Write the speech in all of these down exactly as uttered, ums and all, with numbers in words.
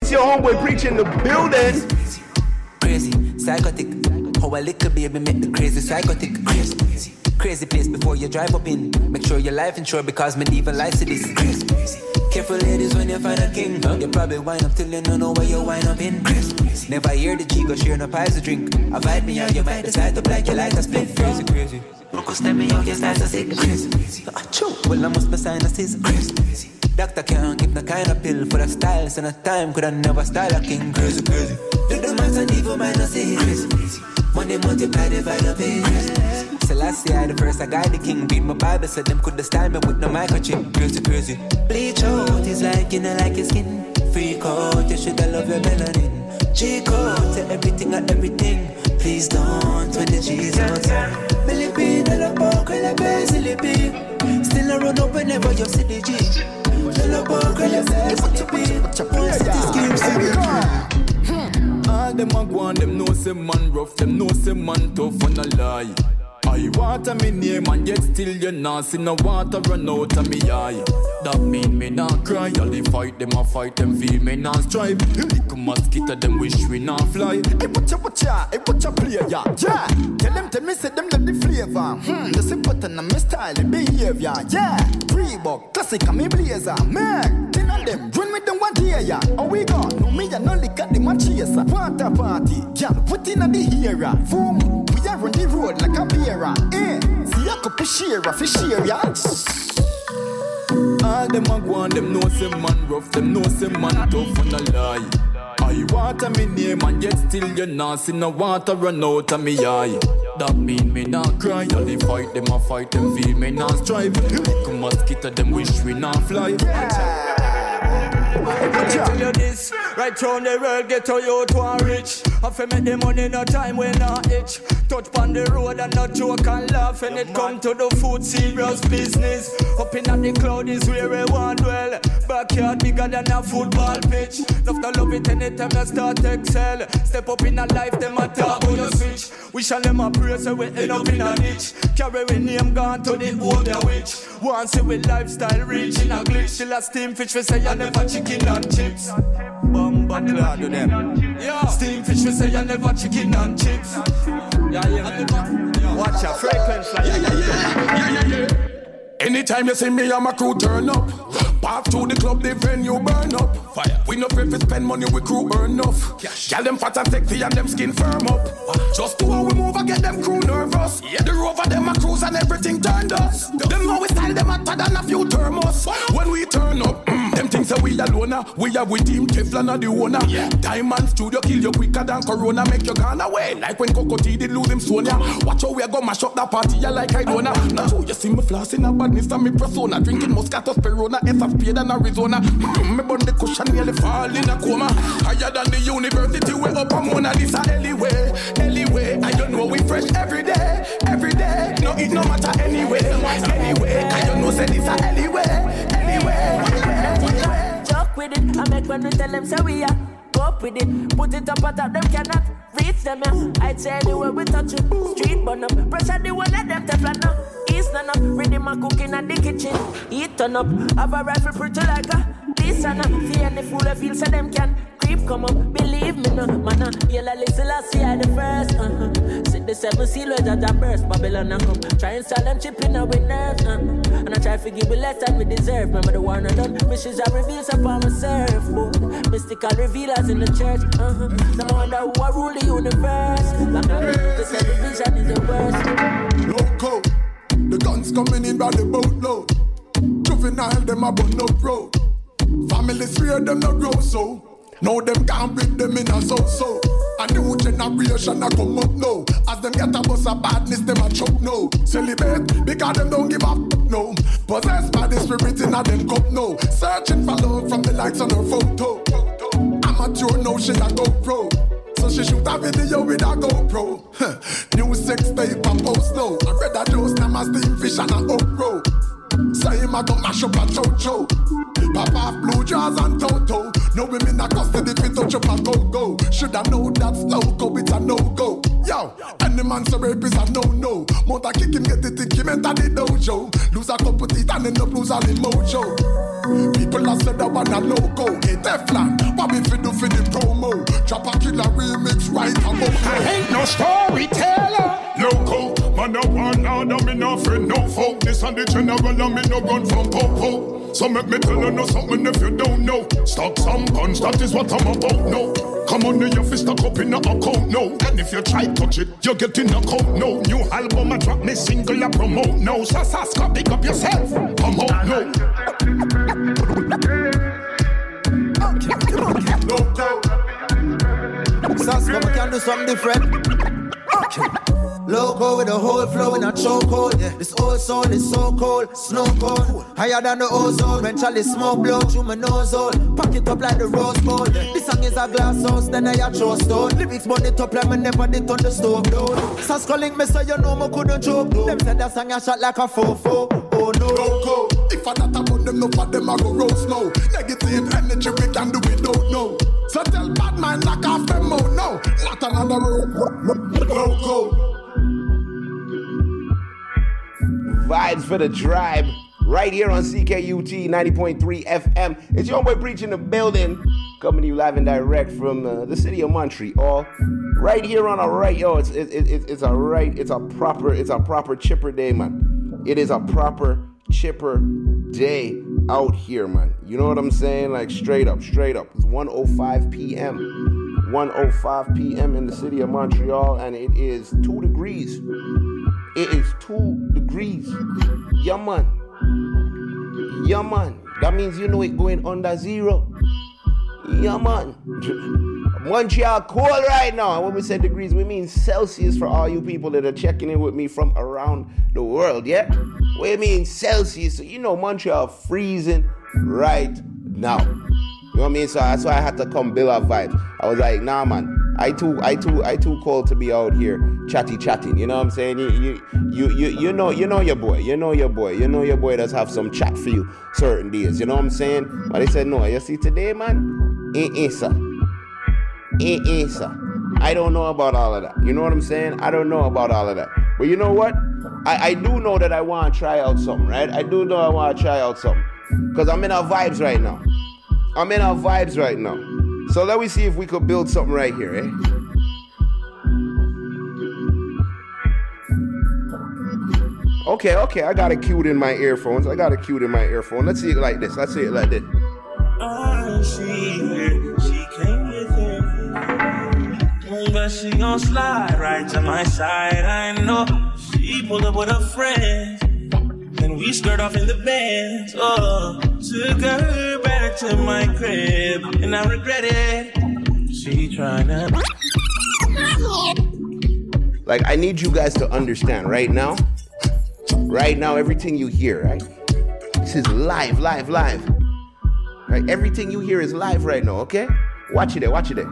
It's your homeboy preaching the building. Crazy, psychotic. How a little baby make the crazy psychotic. Crazy, crazy place before you drive up in. Make sure your life insured because medieval life it is crazy. Careful ladies when you find a king. You probably wind up till you don't know where you wind up in. Crazy. Never hear the G go share no pies to drink. Avoid me or you might decide to black you like a split. Crazy, crazy. Focus tell me how you start to sick. Crazy, crazy. Well I must be sign a season. Crazy, crazy. Doctor can't give no kind of pill for the style. So no time could I never style a king. Crazy, crazy. Do the maths and evil minus it. Crazy, crazy. Money multiply, divide up it. So last year I the first I guide the king. Beat my Bible so them could style me with no microchip. Crazy, crazy. Bleach out is like you know like your skin. Freak out, you shoulda love your melanin. Cheek out to everything and everything. Please don't when the G's out. Billy B, the la boca, la basil B. Still I run up whenever you see the G. The la boca, la basil B. One city schemes to be. All them a go on, them know say man rough, them know say man tough and a lie. I water me name and yet still you not see no water run out of me eye. That mean me not cry, all they fight them a fight them feel me not strive. Little mosquito them wish we not fly. Hey watcha watcha, hey watcha player, yeah, yeah. Tell them tell me say them love the flavor. Hmm, the simple and my style, the behavior, yeah. Reebok, classic and me blazer, man. Ten of them, join me them one day, yeah. Oh we gone, no me and no lick at the match chaser. Water party, yeah, put in at the era. Boom, we are on the road like a beer. Eh, see a couple share of fish here, yeah. All them a go on, them know say man rough, them know say man tough and a lie. I water me name and yet still you not see no water run out of me eye. That mean me not cry, all they fight them a fight them feel me not strive. Little mosquito them wish we not fly. Yeah. Let me tell you this, right round the world get to you to a rich. I fi make the money no time when I itch. Touch on the road and not joke and laugh. When it come to the food, serious business. Up in the cloud is where we want dwell. Backyard bigger than a football pitch. Love to love it anytime I start to excel. Step up in a life, them a talk on the switch. We shall them a pray so we end up in a ditch. Carry we name gone to the old witch. Once see we lifestyle reach in a glitch. Still a steam fish we say I never chicken and chips. Bumba clad to them. Yeah. Steam fish we say I never chicken and chips. Yeah, yeah, yeah. Watch a frequency. Yeah, yeah, yeah, yeah, yeah, yeah. Anytime you see me and my crew turn up, pass through the club, the venue burn up. Fire. We no pay for spend money, we crew earn enough. Girl them fat and sexy and them skin firm up. Wow. Just to how we move, I get them crew nervous. Yeah. The rover them a cruise and everything turned us. Yeah. Them how we style them hotter than a few thermos. Wow. When we turn up, mm, them things that we alone, we have with team Teflon and the owner. Yeah. Diamond Studio kill you quicker than Corona, make you gone away. Like when Coco T did lose him Sonia. Watch how we go mash up that party, yeah, like I don't know. Now so you see me flossing a badness and me persona, drinking Moscato Sperona, S of Spade and Arizona. Mm, me burn the cushion nearly fall in a coma. Higher than the university, we up a Mona Lisa. Anyway, anyway, I don't know we fresh every day, every day. No, it no matter anyway, anyway. I don't know say this a anyway, anyway, anyway. Joke with it, I make when we tell them say we are. Go up with it, put it up on top, them cannot reach them, yeah. I'd say anywhere we touch it, street burn up. Pressure the one let them teflon up. East none up, ready my cooking at the kitchen. Eat turn up, have a rifle pretty like a this and up. See any fool I feel so them can creep come up. Believe me no, man, uh, yellow listen I see I the first. Uh-huh. See the seven seal where that burst, Babylon and come. Try and sell them chip in our nerves, uh-huh. And I try to give it less than we deserve. Remember the one I done, wishes I reveals upon my surfboard. Mystical revealers in the church, uh-huh. No wonder who I rule the universe. Like I the television is the worst. Loco, the guns coming in by the boatload. Juvenile them a bun up road. Families fear them no grow so. Now them can't bring them in a so-so. A new generation a come up now. As them get a bus of badness, them a choke now. Celebrate, because them don't give up, no. Possessed by the spirit in a them cup now. Searching for love from the likes on her photo. Amateur now she a go pro. So she shoot a video with a GoPro. New sex tape and post now. I read a Joe's name as steam fish and a okro. So him a go mash up a cho-cho. Pop off blue jaws and toto. No women a custody fit touch up a go-go. Shoulda know that's loco, it's a no-go. Yo, any man so rape is a no-no. Mount kick him, get the tick him, enter the dojo. Lose a couple teeth and end up lose all the mojo. People a said that one a loco. Hey Teflon, what we fi do fi Drop a killer remix right above. I ain't no storyteller. Loco, man, no one order, me no friend, no foe. This and the general, and me no run from popo. So make me tell you know something if you don't know. Stock some guns, that is what I'm about, no. Come on, your fist stuck up in a account, no. And if you try touch it, you get in a coat, no. New album, I drop me single, I promote, no. Sasaska, pick up yourself, come out, no. Loco. Saska, we can do something different. Okay. Loco with a whole flow in a chokehold. Yeah. This old soul is so cold, snow cold. Higher than the ozone. When Charlie smoke blow through my nose hole. Pack it up like the rose gold. Yeah. This song is a glass house, then I a throw stone. Lyrics burn it up like me never did on the stove down. Saska link me so you know me couldn't choke though. Them said that song a shot like a fofo. Oh no. Loco. If I not about them, no for them I go roast now. Negative energy we can do it, don't know. So tell bad man knock off them out now. Not another road. Loco. Vibes for the tribe, right here on C K U T ninety point three F M. It's your boy Preach in the building, coming to you live and direct from uh, the city of Montreal. Right here on a right, yo, it's it, it, it's a right, it's a proper, it's a proper chipper day, man. It is a proper chipper day out here, man. You know what I'm saying? Like straight up, straight up. It's one oh five p.m. one oh five p.m. in the city of Montreal, and it is two degrees. It is two degrees. Yeah, man. Yeah, man. That means you know it going under zero. Yeah, man. Montreal cold right now. And when we say degrees, we mean Celsius for all you people that are checking in with me from around the world, yeah? We mean Celsius. So you know Montreal freezing right now. You know what I mean? So that's why I had to come build up vibes. I was like, nah, man. I too, I too, I too cold to be out here chatty chatting. You know what I'm saying? You, you, you, you, you know, you know your boy. You know your boy. You know your boy does have some chat for you certain days. You know what I'm saying? But they said no. You see today, man, eh, eh, sir, eh, eh, sir. I don't know about all of that. You know what I'm saying? I don't know about all of that. But you know what? I, I do know that I want to try out something, right? I do know I want to try out something because I'm in our vibes right now. I'm in our vibes right now. So let me see if we could build something right here, eh? Okay, okay, I got it queued in my earphones. I got it queued in my earphone. Let's see it like this. Let's see it like this. I see her, she came with her, but she gon' slide right to my side. I know she pulled up with her friends, and we skirt off in the Benz. Oh, took her back to my crib, and I regret it. She tryna. Like, I need you guys to understand right now. Right now, everything you hear, right? This is live, live, live. Right? Everything you hear is live right now, okay? Watch it there, watch it there.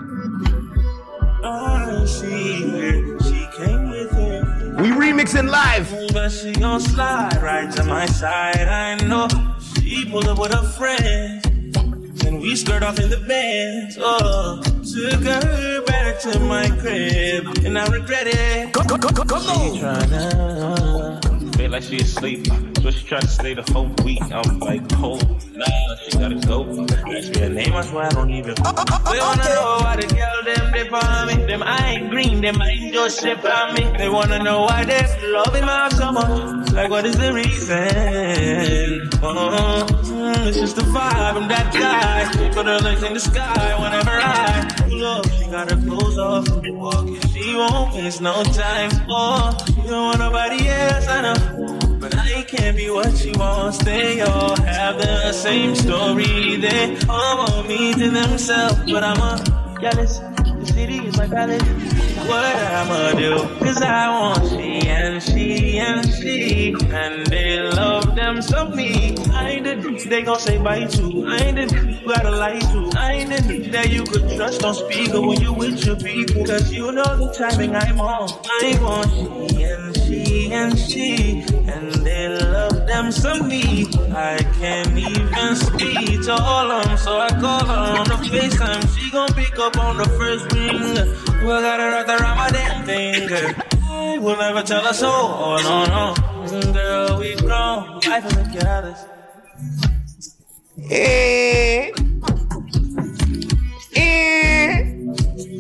I see her, she came with her. We remixing live. But she gon' slide right to my side. I know she pulled up with her friends, and we skirt off in the Benz. Oh, took her back to my crib, and I regret it. Go, go, go, go, go. She tryna feel like she asleep, so she tried to stay the whole week. I'm like, oh, nah, she gotta go. Ask me her name, I swear I don't even. They wanna know why the girl them dip on me. Them I ain't green, them I ain't just ship on me. They wanna know why they love him out so much. Like, what is the reason? Oh, it's just the vibe, I'm that guy. She put her legs in the sky whenever I pull up. She got her clothes off and be walking. She won't waste no time. Oh, she don't want nobody else, I know. But I can't be what she wants. They all have the same story. They all want me to themselves, but I'm a jealous. The city is my palace. What I'ma do? Cause I want she and she and she, and they love them some me. I ain't the dude they gon' say bye to. I ain't the dude you gotta lie to. I ain't the dude that you could trust on speaker when you with your people. Cause you know the timing I'm on. I want she and she and she, and they love them some me. I can't even speak to all of them, so I call her on the FaceTime. She gon' pick up on the first ring. We got her right around my damn finger. I will never tell her so. Oh no no, girl, we grown. Life is a careless. Eh, eh.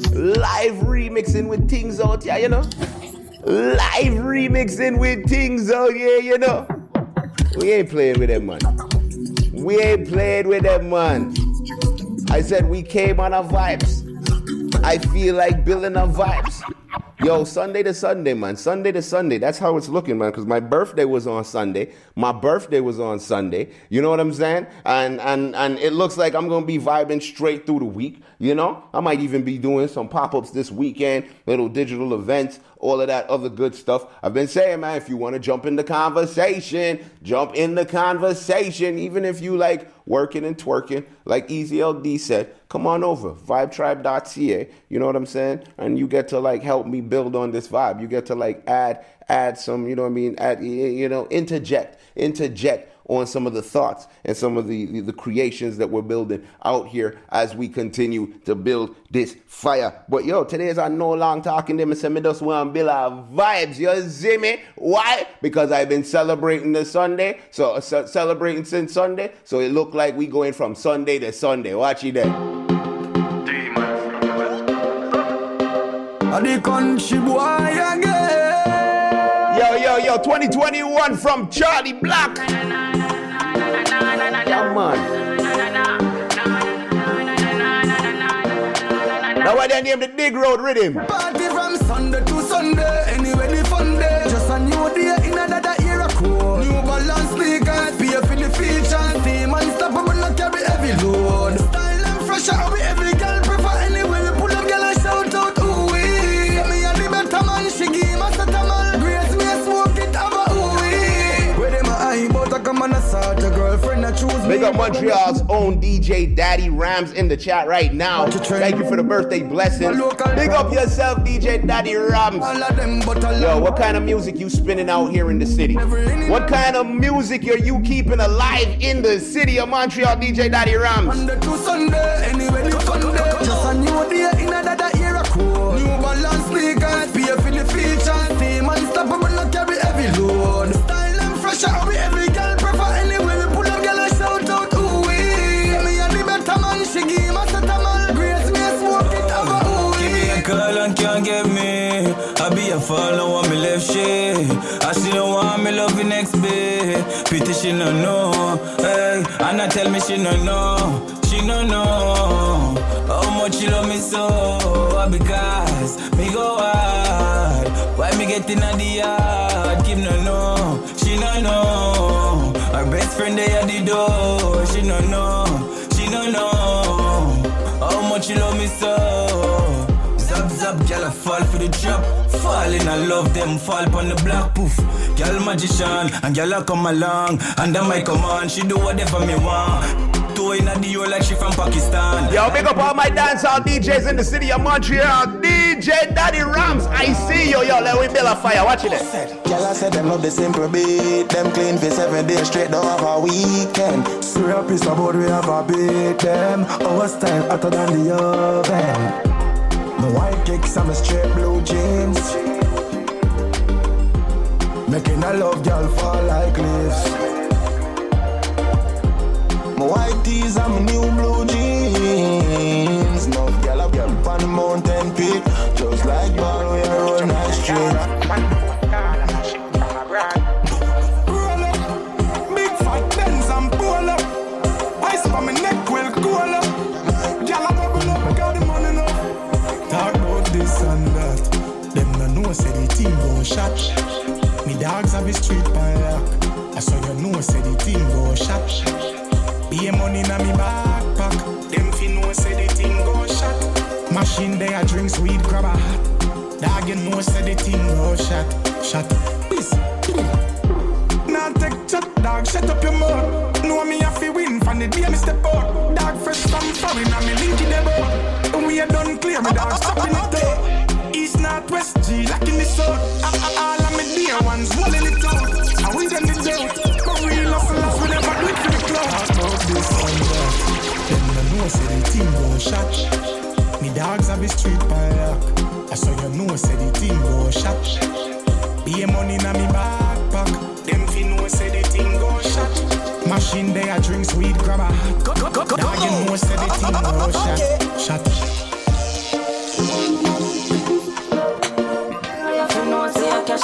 remixing with things out here, you know. Live remixing with things out here, you know. We ain't playing with them, man. We ain't playing with them, man. I said we came on our vibes. I feel like building our vibes. Yo, Sunday to Sunday, man. Sunday to Sunday. That's how it's looking, man. Because my birthday was on Sunday. My birthday was on Sunday. You know what I'm saying? And and and it looks like I'm gonna be vibing straight through the week. You know, I might even be doing some pop-ups this weekend, little digital events, all of that other good stuff. I've been saying, man, if you want to jump in the conversation, jump in the conversation. Even if you like working and twerking, like Easy L D said, come on over, vibe tribe dot c a. You know what I'm saying? And you get to like help me build on this vibe. You get to like add, add some, you know what I mean? Add, you know, interject, interject on some of the thoughts and some of the, the, the creations that we're building out here as we continue to build this fire. But yo, today is I no long talking them and say me just want to build our vibes. You see me? Why? Because I've been celebrating the Sunday. So uh, ce- celebrating since Sunday. So it look like we going from Sunday to Sunday. Watch it there. The country boy again. Yo, yo, yo, twenty twenty-one from Charlie Black. Yeah, man. Now why they name the Dig Road Rhythm? Party from Sunday to Sunday, anyway the fun day. Just a new day in another era code. New balance sneakers, pay for the features. Team unstoppable, not carry heavy load. Style and fresh, how we every girl prefer. Anyway we pull up, girl and shout out, ooh wee. Me and the better man, she give us a tamal. Grace me a smoke it over, ooh wee. Where them a eye, but I come on a sort of girlfriend I choose me. Big up Montreal's own D J Daddy Rams in the chat right now. Thank you for the birthday blessings. Big up yourself, D J Daddy Rams. Yo, what kind of music you spinning out here in the city? What kind of music are you keeping alive in the city of Montreal, D J Daddy Rams? Sunday to Sunday, anyway the fun day. Just a new day in another era code. New balance sneakers, pay for the features. Team unstoppable, not carry heavy load. Style and fresh, how we every girl prefer. Anyway we pull up, girl and shout out, ooh wee. Me and the better man, she give us a tamal. Grace me a smoke it over, ooh wee. Give me a call and can't get me. I be a fall, no want me left shit. I she don't want me love the next bit. Pity she no know, hey. And I tell me she no know, she no know how much she love me so. Because me go hard, why me get in the yard? Kim no know, she no know. Her best friend they at the door, she no know, she no know how much she love me so. Zap zap, girl I fall for the drop. Fall in I love them, fall on the black poof. Girl magician, and girl I come along. Under my command, she do whatever me want. Two in a deal like she from Pakistan. Yo, big up all my dancehall D Js in the city of Montreal. D J Daddy Rams, I see you, yo. Let we build a fire. Watch it there. Girl, I said them love the simple beat. Them clean for seven days straight, don't have a weekend. Swear a piece about we have a beat them. Our style hotter than the oven. My white kicks and my straight blue jeans. Making a love girl fall like leaves. My white tees and my new blue jeans. No girl up on the mountain peak. Just like ball we are on high street. Roll up, big fat Benz and pull up. Ice for my neck will cool up. Girl I bubble up, got the money enough. Talk about this and that. Them no know say the team go shot. Me dogs have the street by lock. I saw you know say the team go shot. Be money na me backpack. Them fi know say the thing go shot. Machine there drinks weed grab a hat. Dog you know say the thing go shot. Shot. Peace. Now take chat dog shut up your mouth. Know me have to win from the day me step out. Dog fresh from foreign and me link in the boat. We are done clear me dog stopping it out. East north west G like in the south. All of me dear ones rolling it out. And we them the doubt. But real hustlers we never do it for the clout. This and that. Them no know say the team go shot. Me dogs have the street by lock. I saw you know say the team go shot. Be money na me backpack. Them fi know say the thing go shot. Machine there drinks weed grab a hat. Dog you know say the thing go shot. Shot.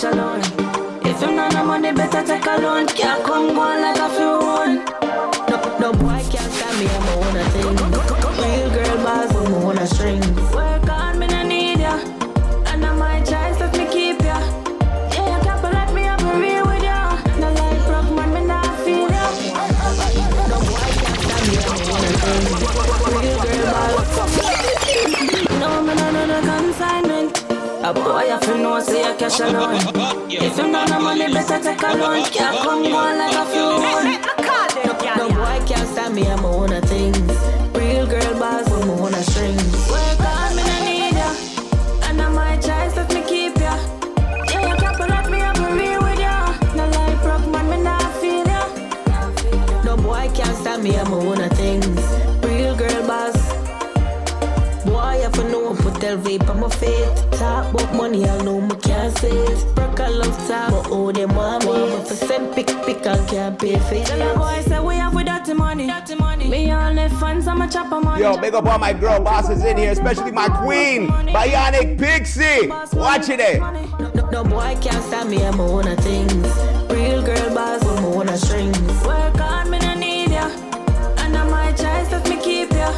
cash alone. If you not no money, better take a loan. Can't come go like a few one. No, no boy can't stand me, I'm a wanna thing. Real girl boss, I'm a wanna string. Work on me, no need ya. And I might try stuff me keep ya. Yeah, you can't let me up and real with ya. No like broke man, me not feel ya. No boy can't stand me, I'm a wanna thing. Real girl boss. No, me no know the consignment. A boy have to know say you cash alone. If you know no money, better take a loan. Can't come on like a few one. No boy can't stand me, I'm a own of things. Real girl boss, I'm a own of strings. Work on me, no need ya. And I might try stuff me keep ya. Yeah, you can't let me up and real with ya. No like broke man, me not feel ya. No boy can't stand me, I'm a own of things. Real girl boss. Boy, if I know, put that vape on my face. Talk about money, I know me can't say it. Broke a love talk, but oh, them want me. But for send pick, pick, I can't pay for it. The boy say we have with dirty money. Dirty money. Me only fans, I'm a chopper money. Yo, big up all my girl bosses in here, especially my queen, Bionic Pixie. Watch it there. No, no, no boy can't stand me, I'm a own of things. Real girl boss, I'm a own of strings. Work on me, no need ya. And I might try stuff me keep ya.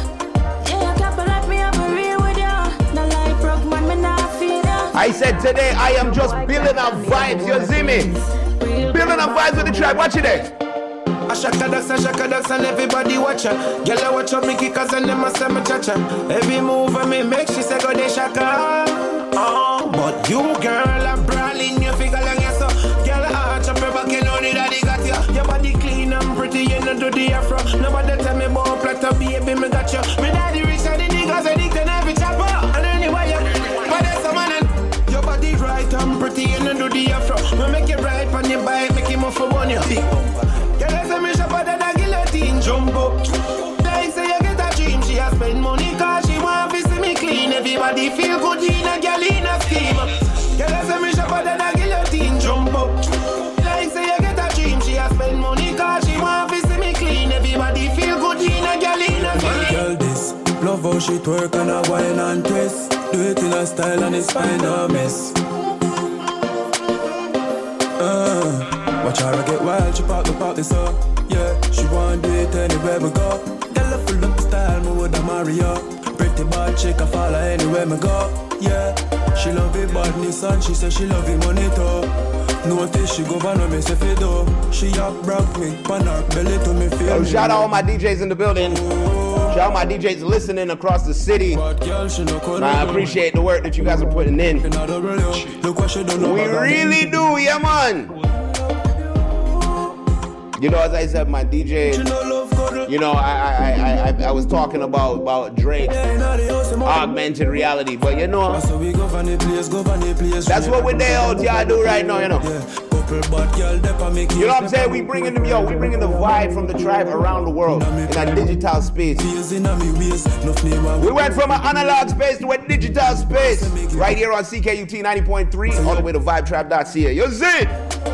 I said today I am just building up vibes, you see me? Building up vibes with the tribe, watch it there. I shaka dance, I shaka dance and everybody watch her. Girl, I watch her me kickers and them a say me cha-cha. Every move I me make, she say go de shaka. Oh, but you girl, a brawling, you figure like you so. Girl, I arch up your back, you know the daddy got you. Your body clean and pretty, you know do the afro. Nobody tell me about platter, baby, me got you. Me daddy rich and the niggas addicted every chopper. And anyway, you, but there's some man. Your body right and pretty, you know do the afro. Me make it right on your bike, make it move for one, you big bumper. Girl, I say me shop at the guillotine jumbo. Like say you get a dream, she a spend money cause she want to see me clean. Everybody feel good in a girl in a scheme. Girl, I say me shop at the guillotine jumbo. Like say you get a dream, she a spend money cause she want to see me clean. Everybody feel good in a girl in a scheme. Girl, this love how she twerk and a wine and twist. Do it in a style and it's fine, no miss. Uh, watch her get wild, she pop the pop this up. Yeah, she want do it anywhere we go. Girl, I full up style, me woulda marry her. Pretty bad chick, I follow anywhere me go. Yeah, she love it badness and she say she love it money too. Notice she go van on me say fi do. She up broke me, pan her belly to me feel. Yo, shout out all my D Js in the building. Shout out my D Js listening across the city. Man, I appreciate the work that you guys are putting in. We really do, yeah, man. You know, as I said, my D J, you know, I I I I, I was talking about about Drake, augmented reality, but you know, that's what we're there out here do right now, you know. You know what I'm saying? We bringing them, yo, we bringing the vibe from the tribe around the world in a digital space. We went from an analog space to a digital space right here on C K U T ninety point three all the way to vibe trap dot c a. You see?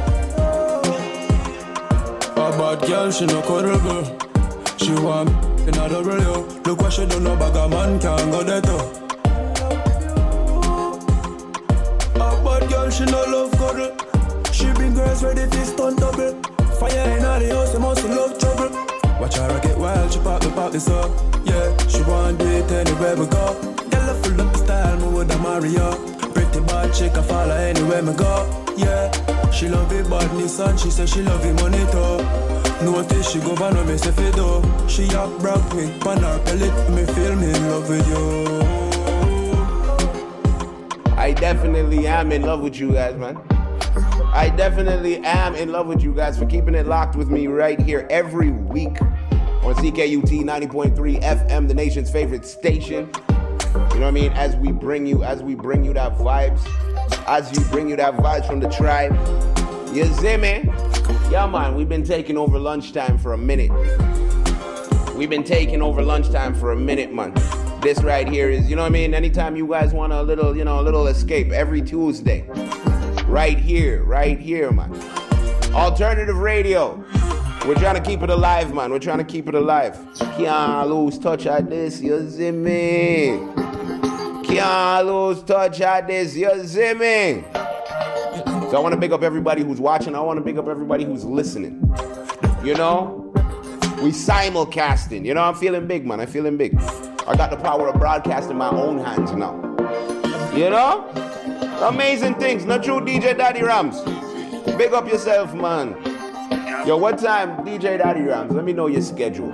A bad girl, she no cuddle. She want in a double yo. Look what she do, no bag a man can't go there too. A bad girl, she no love cuddle. She bring girls ready to stunt double. Fire in all the house, she must love trouble. Watch her get wild, she pop the pop this up. Yeah, she want do it anywhere we go. Girl, I full up style, me woulda marry her. Pretty bad chick, I follow anywhere me go. Yeah, she love it badness and she say she love it money too. Notice she go van on me say fi do. She up broke me, pan her pellet, me feel me in love with you. I definitely am in love with you guys, man. I definitely am in love with you guys for keeping it locked with me right here every week on C K U T ninety point three F M, the nation's favorite station. You know what I mean? As we bring you, as we bring you that vibes, as you bring you that vibes from the tribe. You see me? Yeah, man, we've been taking over lunchtime for a minute. We've been taking over lunchtime for a minute, man. This right here is, you know what I mean? Anytime you guys want a little, you know, a little escape, every Tuesday. Right here, right here, man. Alternative radio. We're trying to keep it alive, man. We're trying to keep it alive. Can't lose touch at this, you see me? Can't lose touch at this, you see me? So I want to big up everybody who's watching. I want to big up everybody who's listening. You know, we simulcasting. You know, I'm feeling big, man. I'm feeling big. I got the power of broadcast in my own hands now. You know, amazing things. Not true, D J Daddy Rams. Big up yourself, man. Yo, what time, D J Daddy Rams? Let me know your schedule.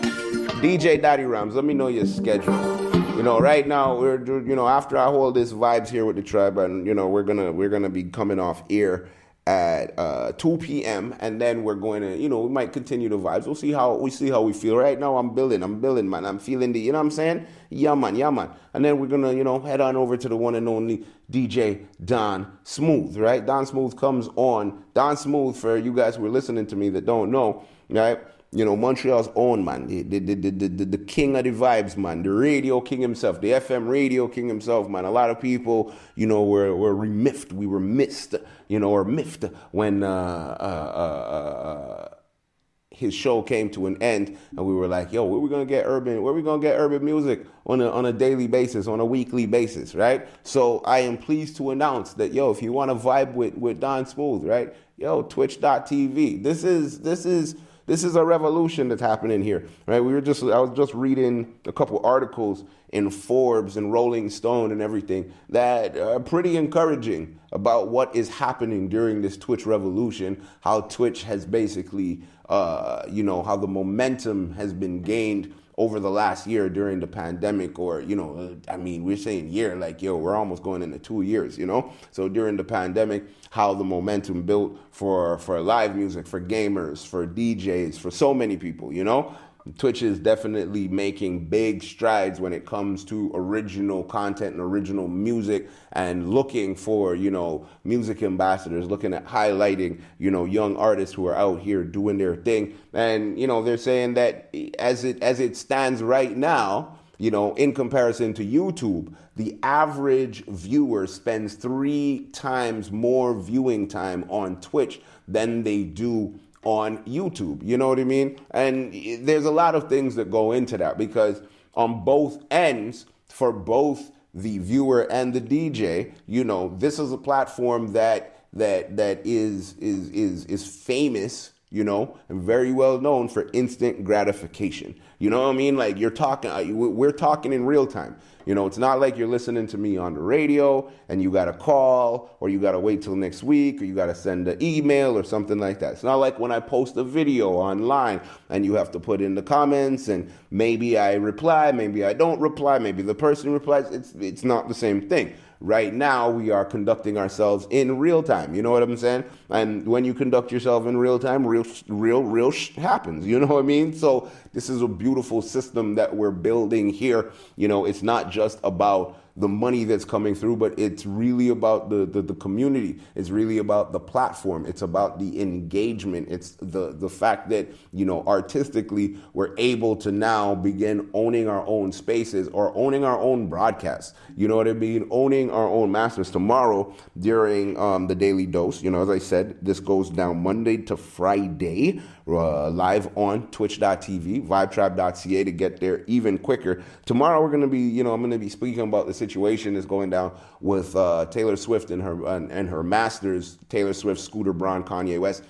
D J Daddy Rams, let me know your schedule. You know, right now we're, you know, after I hold this vibes here with the tribe, and you know, we're gonna we're gonna be coming off air at uh, two p.m. and then we're going to, you know, we might continue the vibes. We'll see how we see how we feel. Right now, I'm building, I'm building, man. I'm feeling the, you know what I'm saying? Yeah, man, yeah, man. And then we're gonna, you know, head on over to the one and only D J Don Smooth, right? Don Smooth comes on. Don Smooth, for you guys who are listening to me that don't know, right? You know, Montreal's own, man, the, the, the, the, the, the king of the vibes, man, the radio king himself, the F M radio king himself, man. A lot of people, you know, were, were remiffed, we were missed, you know, or miffed when uh, uh, uh, uh, his show came to an end, and we were like, yo, where we gonna get urban, where we gonna get urban music on a, on a daily basis, on a weekly basis, right? So I am pleased to announce that, yo, if you want to vibe with, with Don Smooth, right, yo, twitch dot t v. This is, this is, This is a revolution that's happening here, right? We were just, I was just reading a couple articles in Forbes and Rolling Stone and everything that are pretty encouraging about what is happening during this Twitch revolution, how Twitch has basically, uh, you know, how the momentum has been gained over the last year during the pandemic, or, you know, I mean, we're saying year, like, yo, we're almost going into two years, you know? So during the pandemic, how the momentum built for, for live music, for gamers, for D Js, for so many people, you know? Twitch is definitely making big strides when it comes to original content and original music, and looking for, you know, music ambassadors, looking at highlighting, you know, young artists who are out here doing their thing. And, you know, they're saying that as it as it stands right now, you know, in comparison to YouTube, the average viewer spends three times more viewing time on Twitch than they do on YouTube. You know what I mean? And there's a lot of things that go into that, because on both ends, for both the viewer and the D J, you know, this is a platform that that that is is is is famous, you know, and very well known for instant gratification. You know what I mean? Like, you're talking, we're talking in real time. You know, it's not like you're listening to me on the radio and you got to call, or you got to wait till next week, or you got to send an email or something like that. It's not like when I post a video online and you have to put in the comments and maybe I reply, maybe I don't reply, maybe the person replies. It's it's not the same thing. Right now, we are conducting ourselves in real time. You know what I'm saying? And when you conduct yourself in real time, real, real, real sh- happens. You know what I mean? So this is a beautiful system that we're building here. You know, it's not just about the money that's coming through, but it's really about the, the, the community. It's really about the platform. It's about the engagement. It's the, the fact that, you know, artistically, we're able to now begin owning our own spaces, or owning our own broadcasts. You know what I mean? Owning our own masters. Tomorrow, during um, the Daily Dose, you know, as I said, this goes down Monday to Friday, uh, live on twitch dot t v, vibe tribe dot c a to get there even quicker. Tomorrow, we're going to be, you know, I'm going to be speaking about the situation that's going down with uh, Taylor Swift and her and, and her masters, Taylor Swift, Scooter Braun, Kanye West,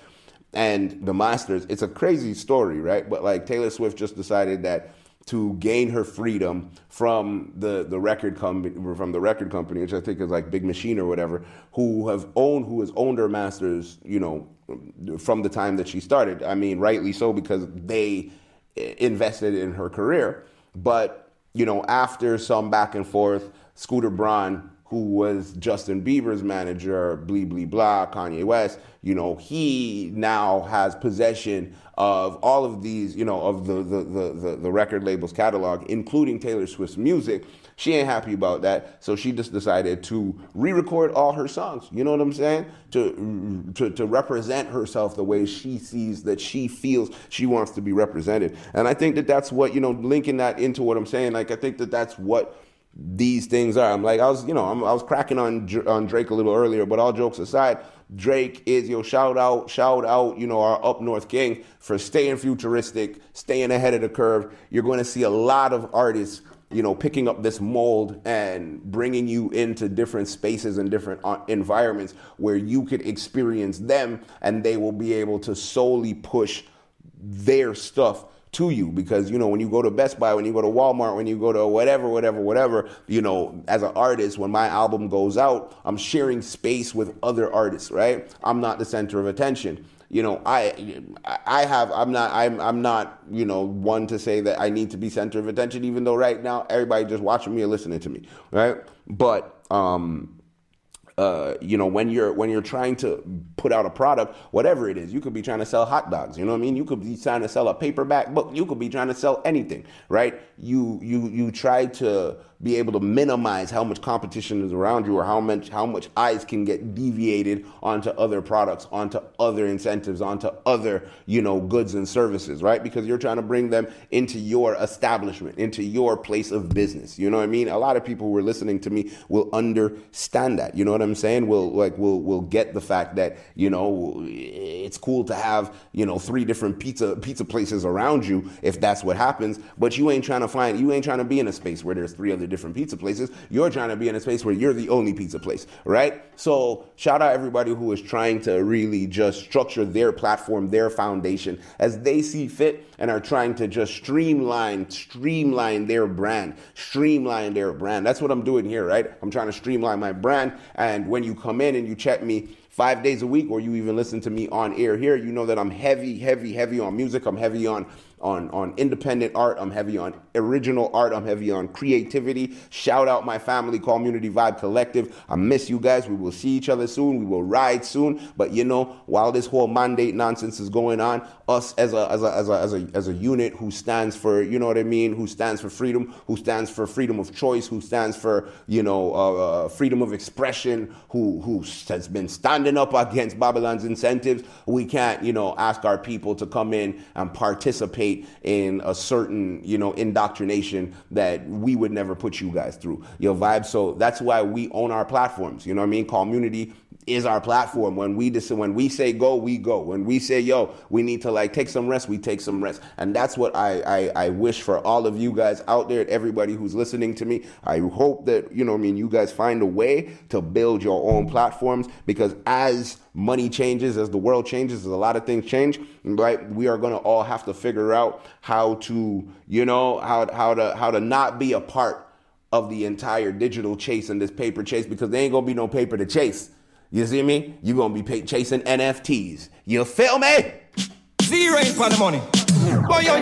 and the masters. It's a crazy story, right? But like, Taylor Swift just decided that to gain her freedom from the the record company, from the record company, which I think is like Big Machine or whatever, who have owned who has owned her masters, you know, from the time that she started. I mean, rightly so, because they invested in her career. But, you know, after some back and forth, Scooter Braun, who was Justin Bieber's manager, blee, blee, blah, Kanye West, you know, he now has possession of all of these, you know, of the, the, the, the, the record label's catalog, including Taylor Swift's music. She ain't happy about that, so she just decided to re-record all her songs. You know what I'm saying? To, to to represent herself the way she sees, that she feels she wants to be represented. And I think that that's what, you know, linking that into what I'm saying, like, I think that that's what these things are. I'm like, I was, you know, I'm, I was cracking on on Drake a little earlier, but all jokes aside, Drake is, yo, shout out, shout out, you know, our Up North King for staying futuristic, staying ahead of the curve. You're going to see a lot of artists you know, picking up this mold and bringing you into different spaces and different uh, environments where you could experience them, and they will be able to solely push their stuff to you. Because, you know, when you go to Best Buy, when you go to Walmart, when you go to whatever, whatever, whatever, you know, as an artist, when my album goes out, I'm sharing space with other artists, right? I'm not the center of attention. You know, I, I have, I'm not, I'm, I'm not, you know, one to say that I need to be center of attention, even though right now everybody just watching me and listening to me, right? But, um, Uh, you know, when you're when you're trying to put out a product, whatever it is, you could be trying to sell hot dogs. You know what I mean? You could be trying to sell a paperback book. You could be trying to sell anything, right? You you you try to be able to minimize how much competition is around you, or how much how much eyes can get deviated onto other products, onto other incentives, onto other, you know, goods and services, right? Because you're trying to bring them into your establishment, into your place of business. You know what I mean? A lot of people who are listening to me will understand that. You know what I'm saying? We'll like we'll we'll get the fact that, you know, it's cool to have, you know, three different pizza pizza places around you if that's what happens, but you ain't trying to find you ain't trying to be in a space where there's three other different pizza places. You're trying to be in a space where you're the only pizza place, right? So shout out everybody who is trying to really just structure their platform, their foundation as they see fit, and are trying to just streamline, streamline their brand, streamline their brand. That's what I'm doing here, right? I'm trying to streamline my brand. And when you come in and you check me five days a week, or you even listen to me on air here, you know that I'm heavy, heavy, heavy on music. I'm heavy on on on independent art. I'm heavy on original art. I'm heavy on creativity. Shout out my family, Community Vibe Collective. I miss you guys. We will see each other soon. We will ride soon. But you know, while this whole mandate nonsense is going on, us as a as a as a as a as a unit who stands for, you know what I mean, who stands for freedom, who stands for freedom of choice, who stands for, you know, uh, uh, freedom of expression, who who has been standing up against Babylon's incentives, we can't, you know, ask our people to come in and participate in a certain, you know, indoctrination that we would never put you guys through. Your vibe. So that's why we own our platforms. You know what I mean? Community is our platform. When we dis- when we say go, we go. When we say, yo, we need to like take some rest, we take some rest. And that's what I, I, I wish for all of you guys out there, everybody who's listening to me. I hope that, you know what I mean, you guys find a way to build your own platforms, because as money changes, as the world changes, as a lot of things change, right? We are going to all have to figure out how to, you know, how how to how to not be a part of the entire digital chase and this paper chase, because there ain't going to be no paper to chase. You see me? You're going to be pay- chasing N F Ts. You feel me? Zero ain't for the money. Boy, yo,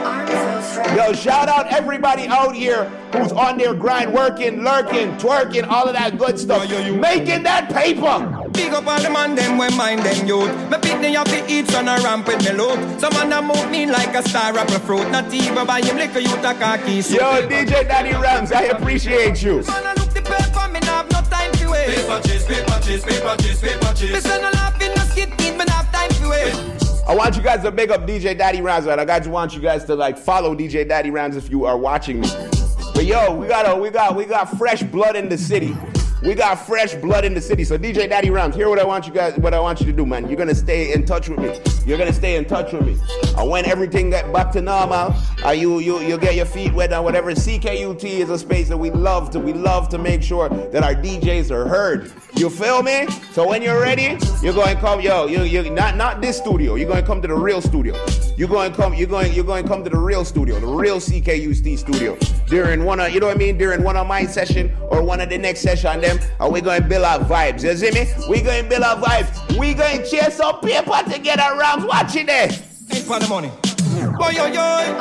yo. Yo, shout out everybody out here who's on their grind, working, lurking, twerking, all of that good stuff. Yo, yo, yo. Making that paper. Big up all the man, them when mind them youth. Me pick me up the eats on a ramp with me loot. Some man that move me like a star apple fruit. Not even by him liquor, you ta khaki suit. Yo, D J Daddy Rams, I appreciate you. Man, I look the paper, me not have no time to wait. Paper chase, paper chase, paper chase, paper chase. Listen, no laughing, no skit, me not have time to wait. I want you guys to big up D J Daddy Rams, right? I got you want you guys to like follow D J Daddy Rams if you are watching me. But yo, we got a, we got we got fresh blood in the city. We got fresh blood in the city. So D J Daddy Rams, here what I want you guys, what I want you to do, man. You're gonna stay in touch with me. You're gonna stay in touch with me. And when everything get back to normal, uh, you you you get your feet wet on whatever. C K U T is a space that we love to. We love to make sure that our D Js are heard. You feel me? So when you're ready, you're going to come, yo, you you not not this studio. You're going to come to the real studio. You're going to come. You're going. You're going to come to the real studio, the real C K U T studio. During one of, you know what I mean? During one of my session or one of the next session, them, and we going to build our vibes. You see me? We going to build our vibes. We going to chase some paper together. Rams, watch it there. Ain't for the money. Boy, yo,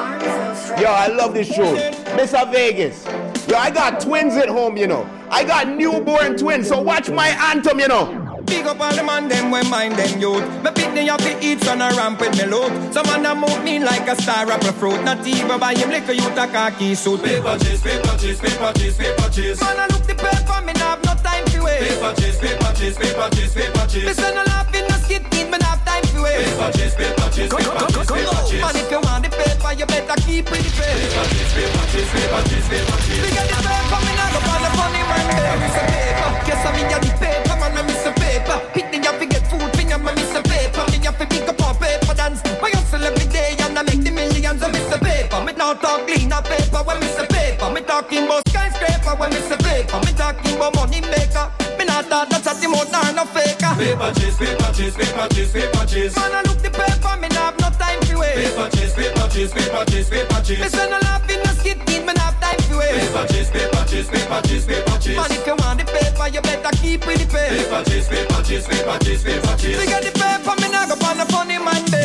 yo. Yo, I love this show. Mister Vegas. Yo, I got twins at home, you know. I got newborn twins, so watch my anthem, you know. Big up all the man, them when mind them youth. Me pick me up the eats on a ramp with me loot. Some man that move me like a star apple fruit. Not even by him liquor, you ta khaki suit. Paper chase, paper chase, paper chase, paper chase. Man, I look the paper, me not have no time to wait. Paper chase, paper chase, paper chase, paper chase. Listen, no laughing, no skit, me not have time to wait. Paper chase, paper chase, paper chase, paper chase. Man, if you want the paper, you better keep with the paper. Paper chase, paper chase, paper chase, paper chase. We get the paper, me not go on the funny man. There is a paper. Yes, I mean, yeah, the paper, man, I miss a paper. Pick me up, we get food, me I miss a paper. Me have to pick up on paper dance. I hustle every day and I make the millions. I miss a paper. Me now talk clean up paper, when miss a paper. Me talk And me talking about money maker. Me not thought that's a Timon or no faker. Paper chase, paper chase, paper chase, paper chase. Man, I look the paper, me not have no time to waste. Paper chase, paper chase, paper chase, paper chase. Me say no laughing, no skit, me not have time to waste. Paper chase, paper chase, paper chase, paper chase. Man, if you want the paper, you better keep with the paper. Paper chase, paper chase, paper chase, paper chase. To get the paper, me not go on a funny Monday.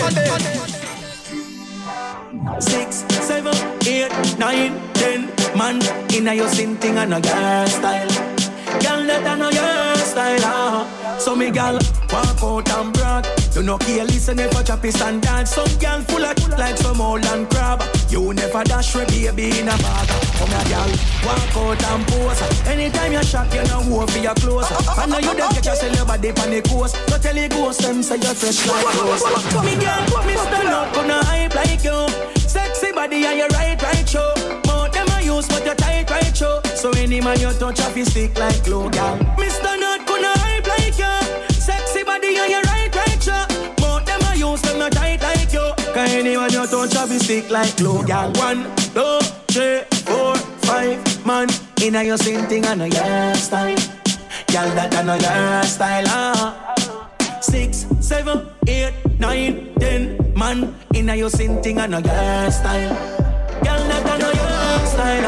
Six, seven, eight, nine, ten. Man, inna your sin thing and a girl style. Girl, that a know your style, ah. So me girl, walk out and brag. You know care listen if a choppy standard. Some girl full of like some old and crab. You never dash with baby in a bag. Come here, girl, walk out and pose. Anytime you shop, you know who for your clothes. I know you don't get yourself your body on the coast. So tell the ghost them say you're fresh like clothes. Me girl, me stand up on a hype like you. Sexy body and your right, right show. More them I use but you tight, right show. So any man you touch off his stick like glue, girl. Mister Not gonna hype like you. Sexy body and your right, right show. More them I use them not tight like you. Cause any man you touch off his stick like glue, girl. One, two, three, four, five. Man, inna your same thing and a your style. Girl, that I know your style, ah. Six, seven, eight, nine, ten. Man, inna your sin thing and a girl style. Girl, that I know your style,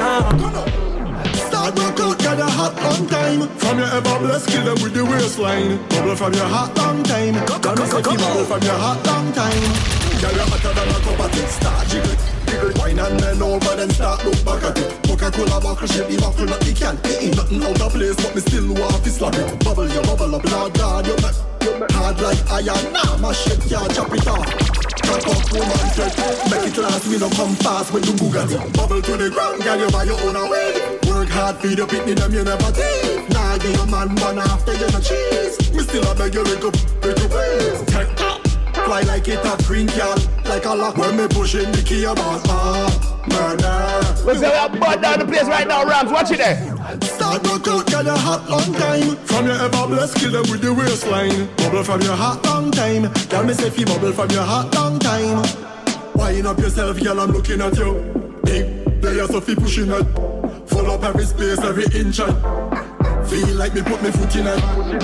ah. Start work out, get a hot long time. From your ever blessed, kill them with the waistline. Bubble from your hot long time. Come on, come bubble from your hot long time. Girl, you're hotter than a cup of tea. Start jiggle, jiggle. Wine and then over, then start look back at it. Coca-Cola buckle, shape the buckle, not the can. Ain't nothing out of place, but me still want to slap it. Bubble, you bubble up, Lord God, you make. Hard like iron, nah, my shit can't chop it off. Cut off woman thread, make it last, we no come fast when you Bugatti. Bubble to the ground, girl, you buy your own away. Work hard, feed your pitney, them you never take. Nah, give your man one after you no cheese. Me still a beg you, little, little please. Take fly like it a green cat, like a lock when me pushing the key about ah, murder. Let's have a butt down the place right now, Rams, watch it there. Start work out, girl, you hot long time. From your ever blessed, kill them with the waistline. Bubble from your hot long time. Tell me say fi bubble from your hot long time. Wind up yourself, girl, I'm looking at you. Big players so fi pushing it. Full up every space, every inch. Feel like me put me foot in it.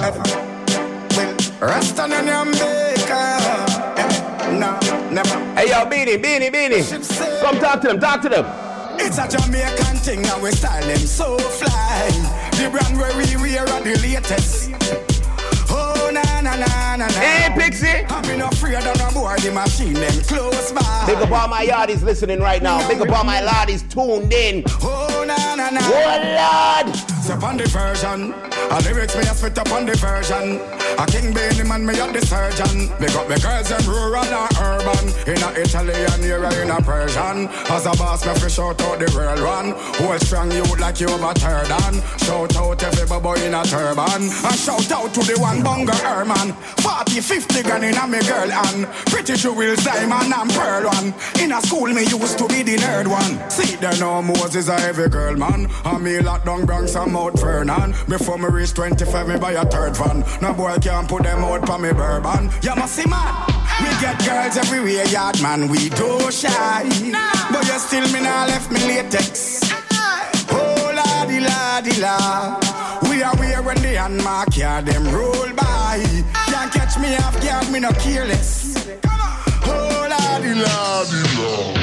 Well, Rasta and Jamaica. No, never. Hey yo, Beanie, Beanie, Beanie. Come talk to them, talk to them. It's a Jamaican thing and we style them so fly. The brand where we wear are the latest. Oh na na na na na. Hey Pixie, I'm not afraid of no boy, the machine them close by. Big up all my yardies listening right now. Big up all my laddies tuned in. Oh na na na. Oh Lord. Step on the version. A lyrics me a spit up on the version. A King Bailey man me at the surgeon. Big up me girls them rural and urban. In a Italian here in a Persian. As a boss me fish out out the world one. Hold strong you like you over third on. Shout out every boy in a turban. And shout out to the one Bunga Herman. Forty, fifty gun in a me girl and pretty jewels diamond and pearl one. In a school me used to be the nerd one. See there no Moses a every girl man. And me lock down Bronx and Mount Vernon. Before me reach twenty-five me buy a third van. No boy can't put them out for me bourbon. You must see man. We get girls everywhere yard man. We do shy. But you still me nah left me latex. Oh la di la di la. We are where when the handmark yard them roll by. Can't catch me off guard, me no careless. Oh la di la di la.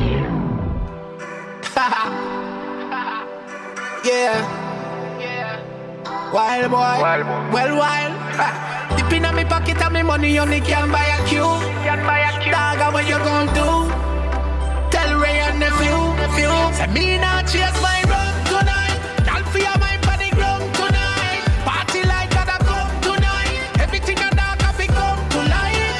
Yeah. Wild boy, wild boy. Well wild. Dip in my pocket and me money only can buy a Q. Can buy a Q. Dog, what you gon' do? Tell Ray and the few, few. Say me not chase my run tonight. I'll fear my body ground tonight. Party like that come tonight. Everything I dark I become to light.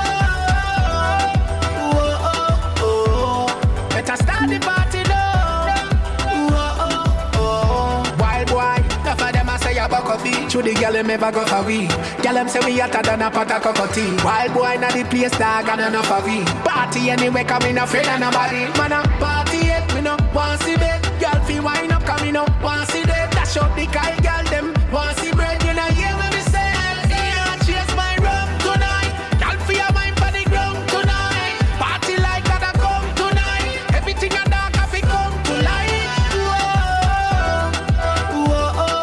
Whoa, whoa, whoa, whoa. Better start the party now. Whoa, whoa. Wild boy. For them I say a buck of feet. Through the girl them ever go for we. Girl them say we hotter than a pot of cocoa. Wild boy na the place dog and enough of we. Party anyway come in afraid of nobody. Man a party it, me no want see bed. Girl feel wine up come in no want see dead. Dash up the Kyle girl them want see bread. You know hear what me say. Yeah, chase my rum tonight. Girl feel wine for the ground tonight. Party like that I come tonight. Everything I dark I fi come to light. Whoa, whoa.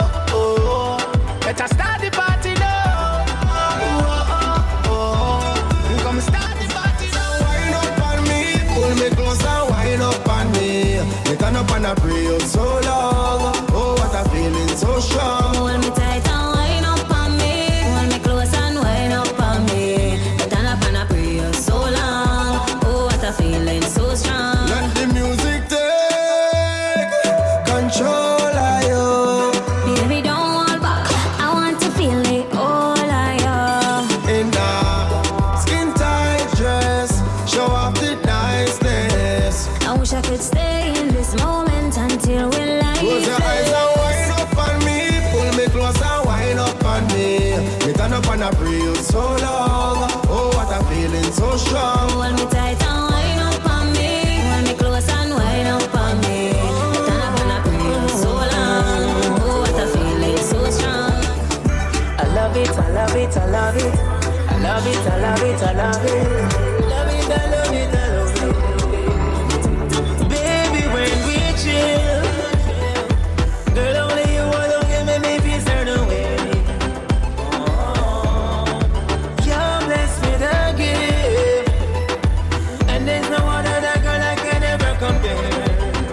love it. I love it, I love it, I love it. Love it, I love it, I love it. Baby, when we chill, girl, only you alone can make me feel certain way. You're blessed with a gift, and there's no other that girl I can ever compare.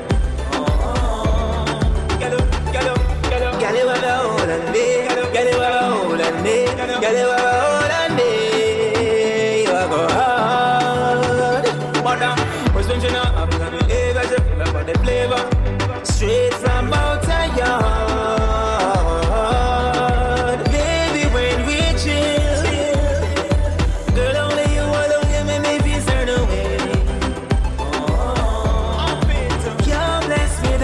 Get up, get up, get up. Get it with a hold on me. Get it with a hold on me. Get it with a hold on me. You are go hard. Mother, what's when you know I'm gonna be able to feel about the flavor straight from outside your heart. Baby, when we chill, girl, only you alone can make me feel certain way. You're blessed with a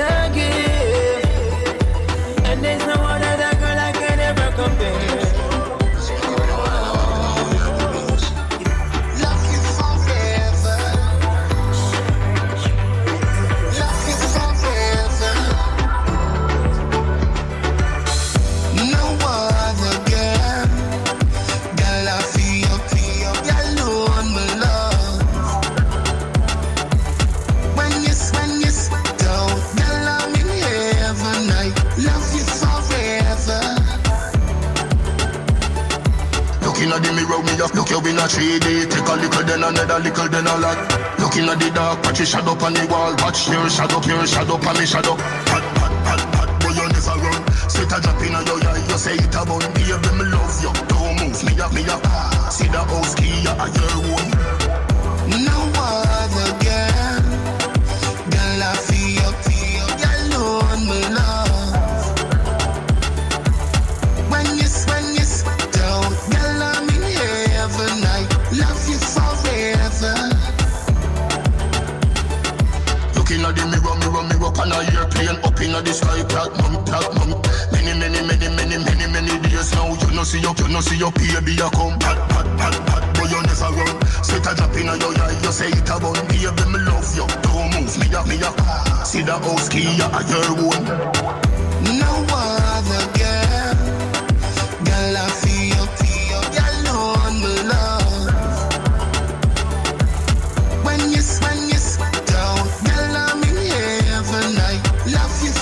gift, and there's no other that girl I can ever compare. Looking at the mirror, me just look you in a three D. Take a little, then another little, then a lot. Looking at the dark, watch your shadow on the wall. Watch your shadow, your shadow, on me shadow. Hot, hot, hot, hot, boy, you never run. Sweet a drop in your eye, you say it a bun. Baby, me love you, don't move me up, me up. See the house key, you are your own. No other girl, girl I feel, feel, you alone, me love. When you, when you down, girl I'm in heaven, I love you forever. Looking at the mirror, mirror, mirror, on a airplane up in the sky, platinum, platinum. Many, many, many, many, many, many days now. You know see your, you know see your baby, you come, hot, hot, hot, hot, boy you never run. Sweet a drop in your eye, you say it a bun. Baby, me love you, don't move me up, me up. See the house key, you are your own. No other girl, girl I feel, feel, you alone, me love. When you, when you down, girl I'm in heaven, I love you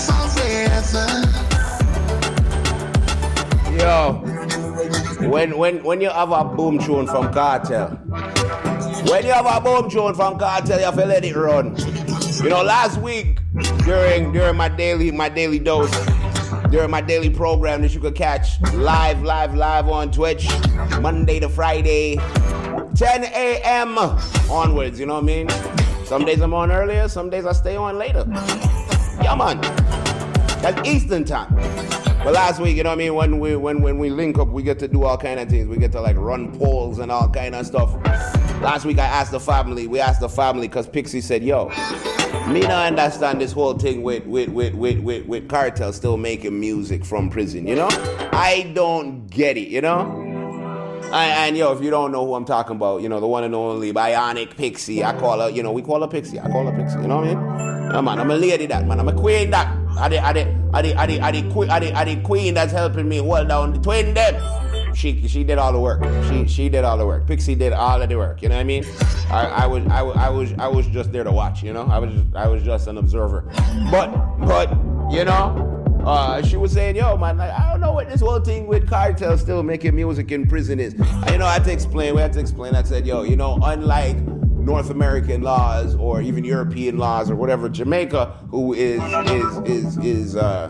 forever. Yo, when when when you have a boom tune from Cartel, when you have a boom tune from Cartel, you have to let it run. You know, last week during during my daily my daily dose, during my daily program that you could catch live, live, live on Twitch, Monday to Friday, ten a.m. onwards. You know what I mean? Some days I'm on earlier, some days I stay on later. Yeah, man. That's Eastern time. But last week, you know what I mean, when we when when we link up, we get to do all kind of things. We get to like run polls and all kind of stuff. Last week I asked the family, we asked the family because Pixie said, yo, me not understand this whole thing with with with with with, with Cartel still making music from prison, you know? I don't get it, you know? And, and yo, if you don't know who I'm talking about, you know, the one and only Bionic Pixie, I call her, you know, we call her Pixie, I call her Pixie, you know what I mean? Yeah, man, I'm a lady that, man, I'm a queen that. I the, I the, I the, I the, I the, queen, I the, I the queen that's helping me hold down the twin them. She, she did all the work. She, she did all the work. Pixie did all of the work. You know what I mean? I, I was, I, I was, I was just there to watch. You know, I was, just, I was just an observer. But, but, you know, uh, she was saying, yo, man, like, I don't know what this whole thing with Cartel still making music in prison is. And, you know, I had to explain. We had to explain. I said, yo, you know, unlike North American laws or even European laws or whatever, Jamaica, who is is is is uh,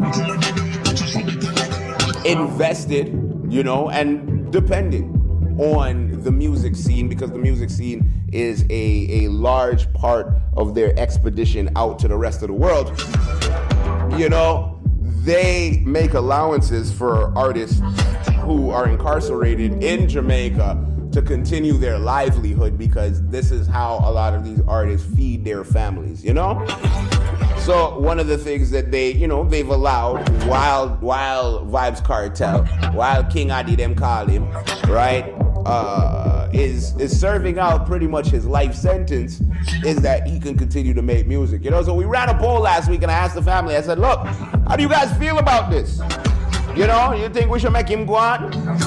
invested, you know, and dependent on the music scene, because the music scene is a a large part of their expedition out to the rest of the world. You know, they make allowances for artists who are incarcerated in Jamaica to continue their livelihood, because this is how a lot of these artists feed their families, you know? So one of the things that they, you know, they've allowed while while Vybz Kartel, while King Addy them call him, right, uh, is is serving out pretty much his life sentence, is that he can continue to make music, you know? So we ran a poll last week and I asked the family, I said, look, how do you guys feel about this? You know, you think we should make him go on?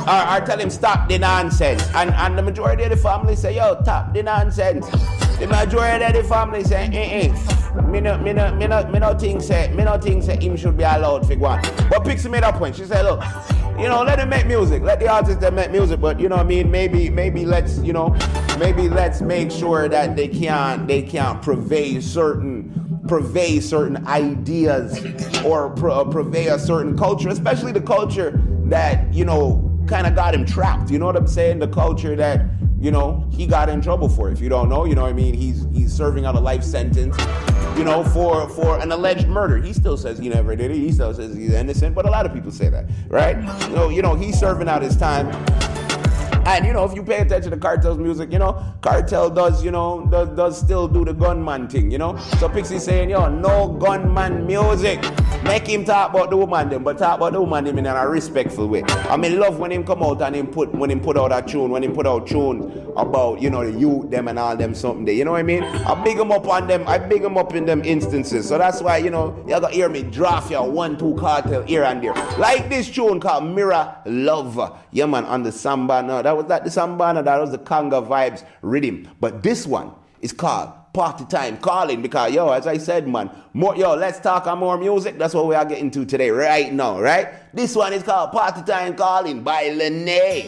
or, or tell him stop the nonsense. And and the majority of the family say, yo, stop the nonsense. The majority of the family say, eh eh. Me no, me no, me no, me no think say, me no think say him should be allowed for one. But Pixie made a point. She said, look, you know, let him make music. Let the artists that make music. But you know what I mean? Maybe, maybe let's, you know, maybe let's make sure that they can't, they can't purvey certain, purvey certain ideas or pr- purvey a certain culture, especially the culture that, you know, kind of got him trapped. You know what I'm saying? The culture that, you know, he got in trouble for. If you don't know, you know what I mean? He's he's serving out a life sentence, you know, for, for an alleged murder. He still says he never did it. He still says he's innocent, but a lot of people say that, right? You know, you know, he's serving out his time. And, you know, if you pay attention to Cartel's music, you know, Cartel does, you know, does, does still do the gunman thing, you know? So Pixie's saying, yo, no gunman music. Make him talk about the woman them, but talk about the woman them in a respectful way. I mean, love when him come out and him put, when him put out a tune, when him put out tune about, you know, the youth them and all them something there, you know what I mean? I big him up on them, I big him up in them instances. So that's why, you know, you gotta hear me draft your one, two Cartel here and there. Like this tune called Mirror Love. Yeah, man, on the samba, no, that was not the samba, no, that was the conga vibes rhythm. But this one is called Party Time Calling, because, yo, as I said, man, more, yo, let's talk on more music. That's what we are getting to today, right now, right? This one is called Party Time Calling by Lene.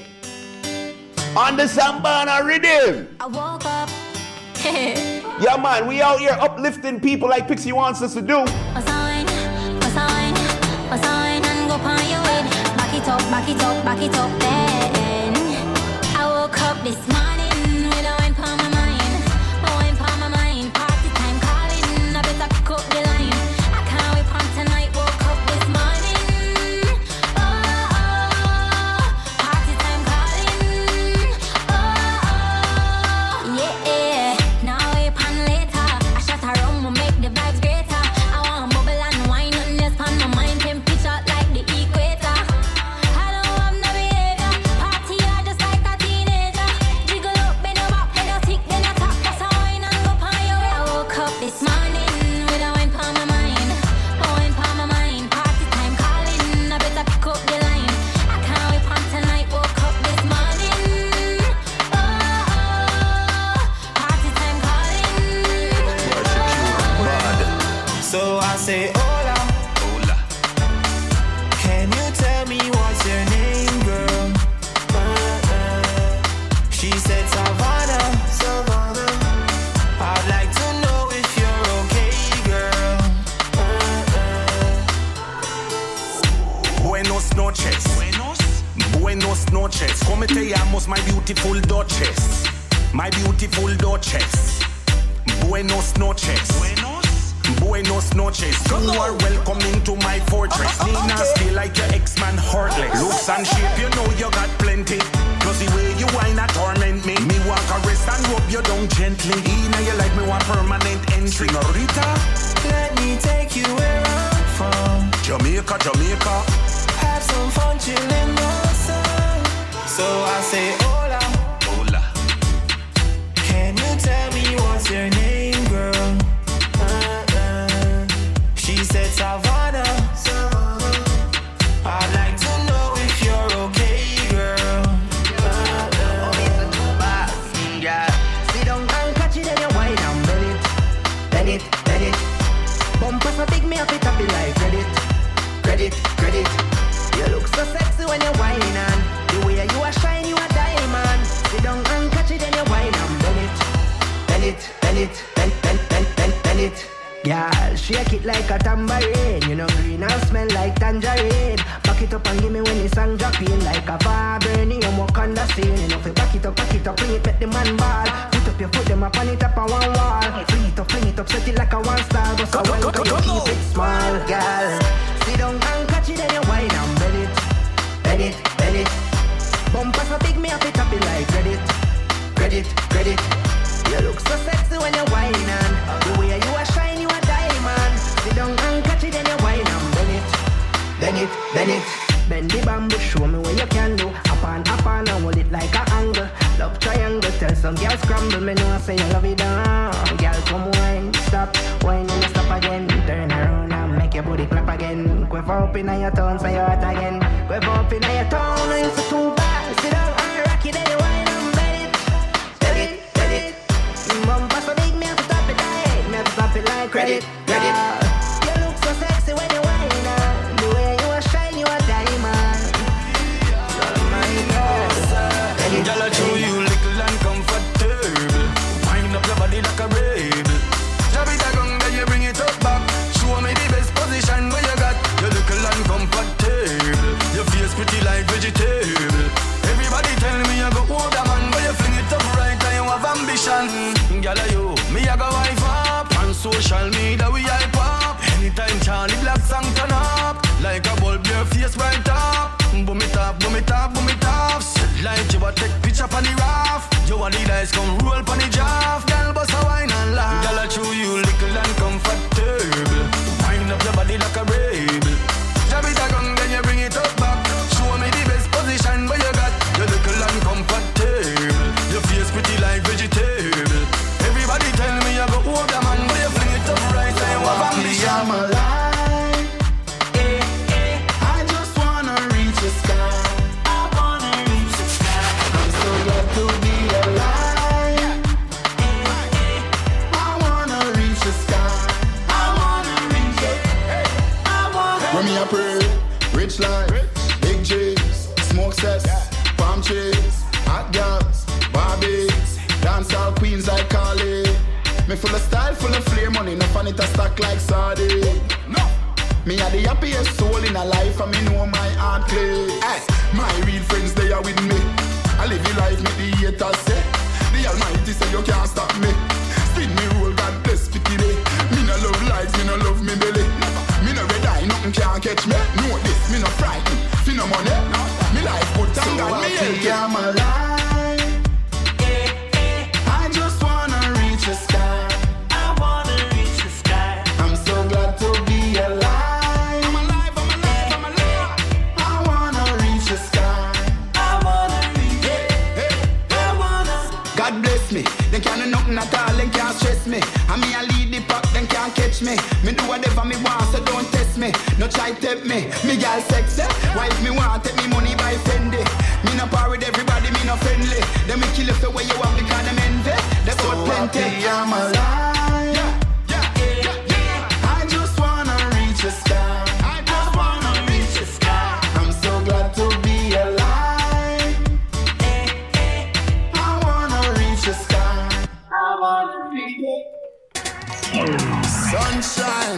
On the samba rhythm. I woke up. Yeah, man, we out here uplifting people like Pixie wants us to do. What's on, what's on, what's on, and go on your way. Back it up, back it up, back it up, then. I woke up this morning with a wine on my mind, a wine on my mind. Party time calling, I better pick up the line. I can't wait on tonight. Woke up this morning, oh, oh, party time calling, oh, oh, yeah. Now wait on later. I shut around, will make the vibes greater. I want bubble and wine, nothing else on my mind. Temperature like the equator. I don't have no behavior. Party I just like a teenager. Jiggle up, bend your back, then you tick, then you tap. That's a wine and go on your way. I woke up this morning with a wine on my mind, a wine on my mind. Party time calling, I better pick up the line. I can't wait on tonight. Woke up this morning, oh, oh, party time calling. So I say, hola, hola. Can you tell me what's your name, girl? Uh-uh. She said Savannah, Savannah. I'd like to know if you're okay, girl. Uh-uh. Buenos noches. Buenos? Buenos noches. Como te llamas, my beautiful duchess? My beautiful duchess. Buenos noches. Buenos? Buenos noches. You are welcome into my fortress. Me nasty like your ex-man heartless. Looks and shape, you know you got plenty. Cause the way you whine a torment me. Me walk a rest and rub you down gently. Now you like me want permanent entry. Senorita, Let me take you where I'm from. Jamaica, Jamaica. Have some fun chilling the sun. So I say, hola, hola. Can you tell me what's your name, girl? Uh-uh. She said Savannah, Savannah. I'd like to know if you're okay, girl. Uh-uh. Yeah. Sit down and catch it and you wine and bend it, bend it, bend it. Bumper so big me up it up be like credit, credit, credit. You look so sexy when you whine and the way you are shine, you a diamond. Sit down and catch it and you wine and bend it, bend it, bend it, bend, bend, bend, bend, bend it. Girl, shake it like a tambourine. You know green and smell like tangerine. Back it up and give me when the sun drop in. Like a vibranium walk on the scene. You know if you back it up, back it up, bring it, make the man ball. Put up your foot, them up on it up on one wall. Bring it up, bring it up, set it like a one star. But so when you keep it small, girl. Sit down and catch it and you wine and bend it, bend it, bend it. Bumper so big me up it up it like credit, credit, credit. You look so sexy when you whine and the way you are shine, you a diamond. Sit down and catch it and you whine and bend it, bend it, bend it. Bend the bamboo, show me what you can do. Up and up and hold it like a angle. Love triangle, tell some girls scramble. Me know I say you love it down. Girl come wine, stop, wine and stop again. Turn around and make your booty clap again. Quiver up in your town, say you hot again. Quiver up in your town, and it's too bad. face right up. Boom it up, boom it up, boom it up. Like you a take picture on the raft. You want the dice come roll on the jaff. Girl bust a wine and laugh. Girl I chew you little and comfortable. Wind up your body like a rebel. Jab it a gun then you bring it up back. Show me the best position where you got. You little and comfortable. Your face pretty like vegetable. Everybody tell me you go hold the man, but you fling it up right. I want ambition. I'm alive. Eh, eh. I just wanna reach the sky. I wanna reach the sky. I'm so glad to be alive. Eh, eh. I wanna reach the sky. I wanna reach it. I wanna. When me a pray, rich life, big G's, smoke sets, palm trees, hot girls, Barbies, dancehall queens I call it. Me full of style, full of flame, money, enough and it a stack like sardine. No. Me a the happiest soul in a life and me know my heart clear. Hey, my real friends they are with me. I live the life me the haters say. The Almighty say you can't stop me. Spin me roll, God bless pity day. Me no love lies, me no love me belly. Me no red eye, nothing can't catch me. Know this, me no frightened, feel no money. Me life good, thank God me think I'm alive. Eh, eh. I just wanna reach the sky. I wanna reach the sky. I'm so glad to be alive. I'm alive, I'm alive, I'm alive. I wanna reach the sky. I wanna reach it. I wanna. God bless me. They can't do nothing at all, they can't stress me. And me a lead the pack, they can't catch me. Me do whatever me want, so don't test me. No try tempt me. Me girl sexy. Why if me want, take me money by Fendi. Me no par with everybody, me no friendly. Then me kill if the way you want because them envy. That's So what plenty. happy I'm alive. Yeah, yeah, yeah, yeah. I just wanna reach the sky. I just wanna reach the sky. I'm so glad to be alive. Eh, eh. I wanna reach the sky. I wanna reach it. Sunshine.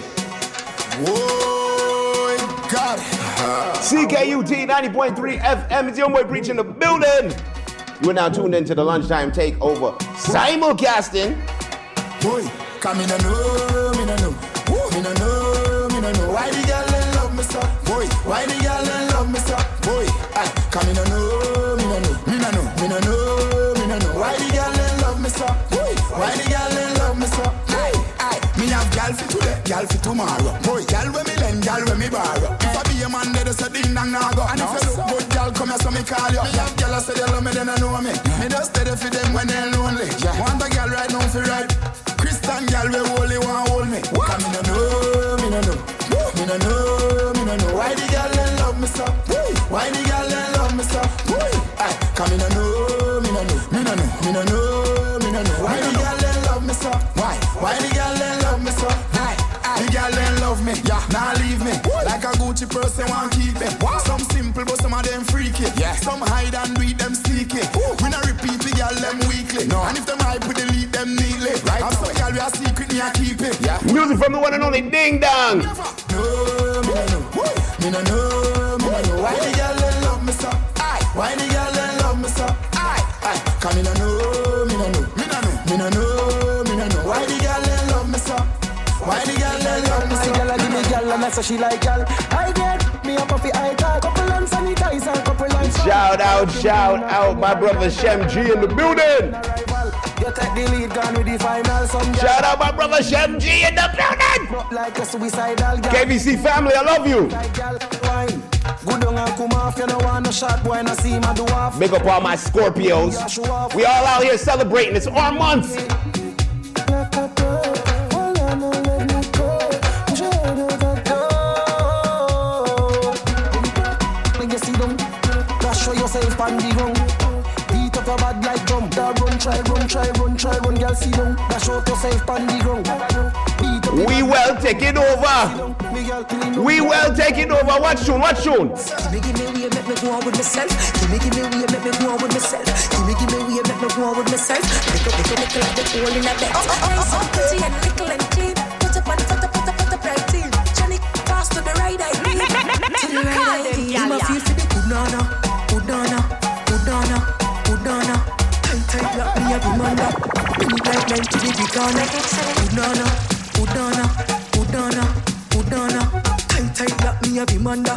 Whoa, God. C K U T ninety point three F M. It's your boy Breach in the building. You are now tuned into the Lunchtime Takeover simulcasting. Boy, come in and know, me no know. Me no know, me no know. Why the girl them love me so? Boy, why the girl them love me so? Boy, ay, come in and know, me no know. Me no know, me no know, me no know. Why the girl them love me so? Boy, why the girl them love me so? Ay, ay, me have girl for today, girl for tomorrow. Boy, girl when me lend, girl when me borrow. If I be a man, they say ding dong now go. And if you look good, girl come here so me call you. Me have girl I say they love me, then I know me. Me just steady for them when they're lonely. Want a girl right now for right. Christian girl we only want hold me. Come me no know, me no know. Me no know, me no know. Why the girl them love me so? Why the girl them love me so? Ay, come me no know, me no know. Me no know, me no know, me no know. Why the girl them love me so? Why? Why the girl them love me so? Ay, ay. The girl them love me, yeah, now leave me. Like a Gucci person want keep me. Some simple but some of them freaky. Yeah. Some hide and read them sneaky. We not repeat the girl them weekly. No. And if them hype we delete them neatly. Right. I'm some girl we a secret me a keep it. Yeah. Music from the one and only Ding Dong. No, me no know. Me no know, me no know. Why the girl them love me so? Aye. Why the girl them love me so? Aye. Aye. Come me no know, me no know. Me no know. Me no know, me no know. Why the girl them love me so? Why the girl them love me so? My girl give me girl and I say she like girl. I get me a puffy eye talk, couple and sanitizer, couple and Shout out, shout out, my brother Shem G in the building. You take the lead, gone with the final. Some Shout out, my brother Shem G in the building. Like a suicidal girl. K V C family, I love you. Good on and come off, you don't want no shot boy and I see my do off. Big up all my Scorpios. We all out here celebrating. It's our month. Show yourself on the ground. Beat up your bad like drum. Run, try, run, try, run, try, run, girl, see down. Dash out yourself on the ground. Beat up We well take it over. We well take it over. What tune? What tune? Give me, give me, we make me go on with myself. Give me, give me, we make me go on with myself. Give me, give me, we make me go on with myself. Make up, make up, make up like the hole in a bed. Nice and pretty and little and clean. Put up on the put up, put up, put up right team. Johnny, pass to the right eye. To the right eye. You must feel to be good, no, no. Udana, Udana, Udana. Tight, tight, lock me up, Amanda. Bring it like nine to the beginner. Udana, Udana, Udana, Udana. Tight, tight, lock me up, Amanda.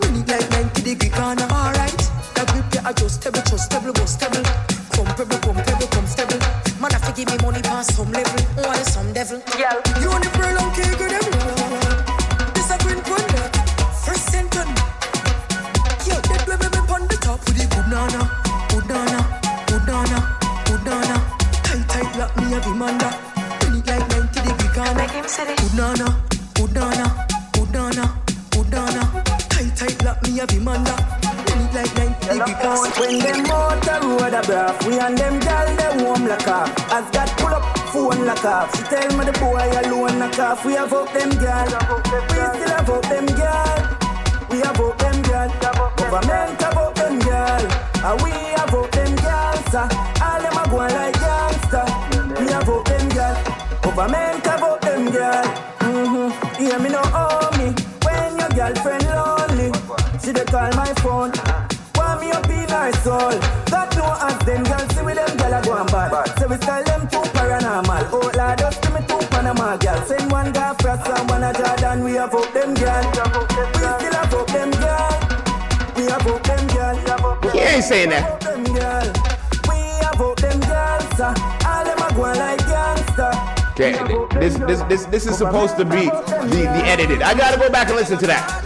When it like ninety degree corner, alright. The grip you adjustable, trustable, bustable. Comparable, comparable, comfortable. Man, I have to give me money past some level. Oh, there's some devil. Yeah. You on the pearl and cake with them. This a green pun. First sentence. Yo, that way me pon the top with the good nana, good nana, good nana, good nana. Tight, tight, lock me every man that. When it like ninety degree corner. Good nana, good nana, good nana, good nana. Tight, tight, lock me every man that. Like ninety because when them out the road a braff, we and them gal them warm like off. As God pull up phone like off. She tell me the boy alone like off. We have up them gal, we still have up them gal. We have up them gal, government have up them gal, and we have up them gal. Sir, all them a go like gangster. We have up them gal, government have up them gal. Mhm, hear me now, oh me. When your girlfriend lonely, she dey call my phone. Me up in our soul. Got no ask them girls, see with them girl a go and bad. So we style them too paranormal. Oh Lord, just give me two Panama girls. Send one guy frost and one a Jordan. We have up them girls. We still have up them girls. We have up them girls. You ain't saying that. We have up them girls. All them a go like gangster. Okay, this this this this is supposed to be the, the edited. I gotta go back and listen to that.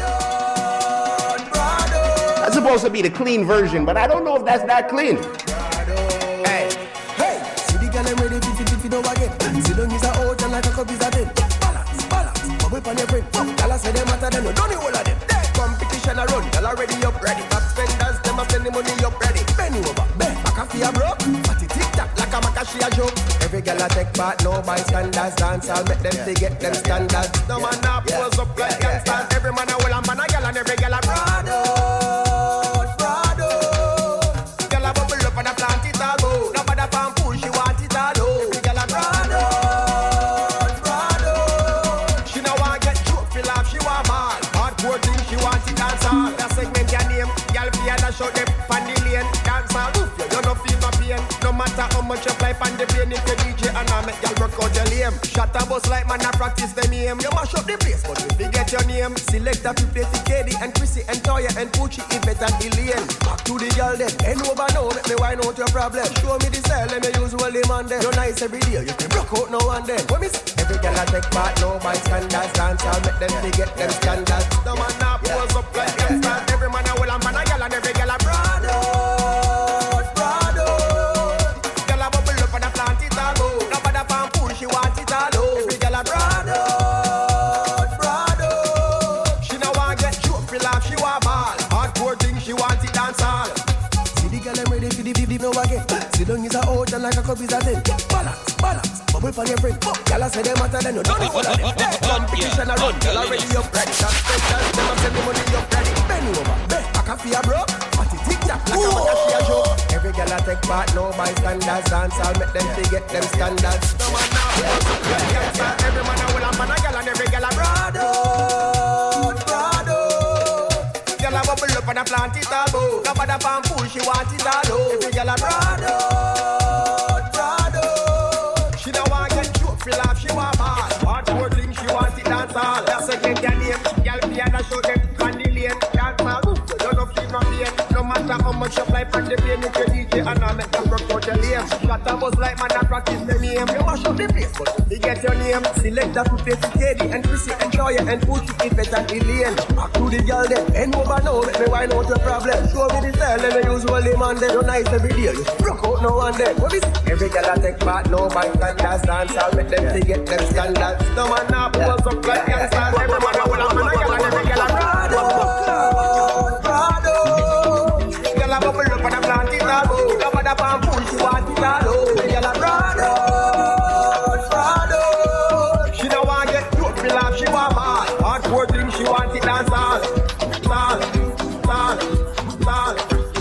That's supposed to be the clean version, but I don't know if that's that clean. Hey, hey, see the girl I'm ready to fit it over again. See long is a out and like a cup is a ten. Balance, balance, bubble on your friend. Y'all say them matter, then you don't know all of them. Competition a run, y'all already up ready. Top spenders, them a spend the money up ready. Bend over, bend, back a fear bro. Party tick tock, like a macashi a joke. Every girl a take part, no by standards. Dance, I'll make them forget them standards. No man a pose up like gangsters. Every man a will a man a girl and every girl a brado. Show them pan the lane, dance all roof, you don't feel no pain. No matter how much you fly pan the plane, if you D J and I make y'all work out your lame. Shut a bus like man, I practice them aim. You mash up the place, but you forget your name. Select a few play for K D and Chrissy and Toya and Poochie, Yvette and Elaine. Back to the girl then, and over now, make me wind out your problem. Show me the style, let me use all the man then. You're nice every day, you can broke out now and then. What me say? Every girl I take part, no by standards. Dance, I'll make them forget them standards. No man now pose up like gangsters. Every man I will and man a girl and every girl a brado, brado. Girl a bubble up and a plant it all low. Nobody pan pool, she want it all low. Every girl a brado, brado. She no want get joke, feel laugh, she want ball. Hardcore thing, she want it dance all. See the girl I'm ready for the baby now again. See long is a out and like a cup is a ten. Balance, balance, bubble for your friend. Girl a say them matter, then you don't know all of them. Competition a run, girl already up ready. That's spenders, them a send the money up ready. Bend over, bend, back a fear bro. Party tick tock, like a macashi a joke. Every girl a take part, no by standards. Dance, I'll make them forget them standards. No man now, every man a will and man a girl and every girl a brado, brado. Girl a bubble up and a plant it all bow. Nobody pan pool, she want it all low. Every girl a brado, brado. She don't want get joke, feel laugh, she want ball. Hardcore thing, she want it dance all. That's a get your name, girl piano show them on the lane. Dance all, you don't feel no pain. No matter how much you fly from the plane, if you D J and I make them rock out your lane. Shut a bus like man, I practice the name. You mash up the place, but you get your name. Select that to play for K D and Chrissy and Toya and Poochie, Yvette and Elaine. Back to the girl then, and over now, make me wind out your problem. Show me the style, let me use all the man then. You're nice every day, you broke out now and then. What is it? Every girl I take part, no by standards. Dance, I'll make them to get them standards. No man now pose up like gangsters. Every man I will have man, I girl and every girl I brado, brado. Girl I bubble up and I plant it all low. Nobody pan pool, she want it all low. Every girl I brado, brado. She don't want get cute, feel laugh, she want ball. Hardcore thing, she want it dance all. Dance, dance, dance,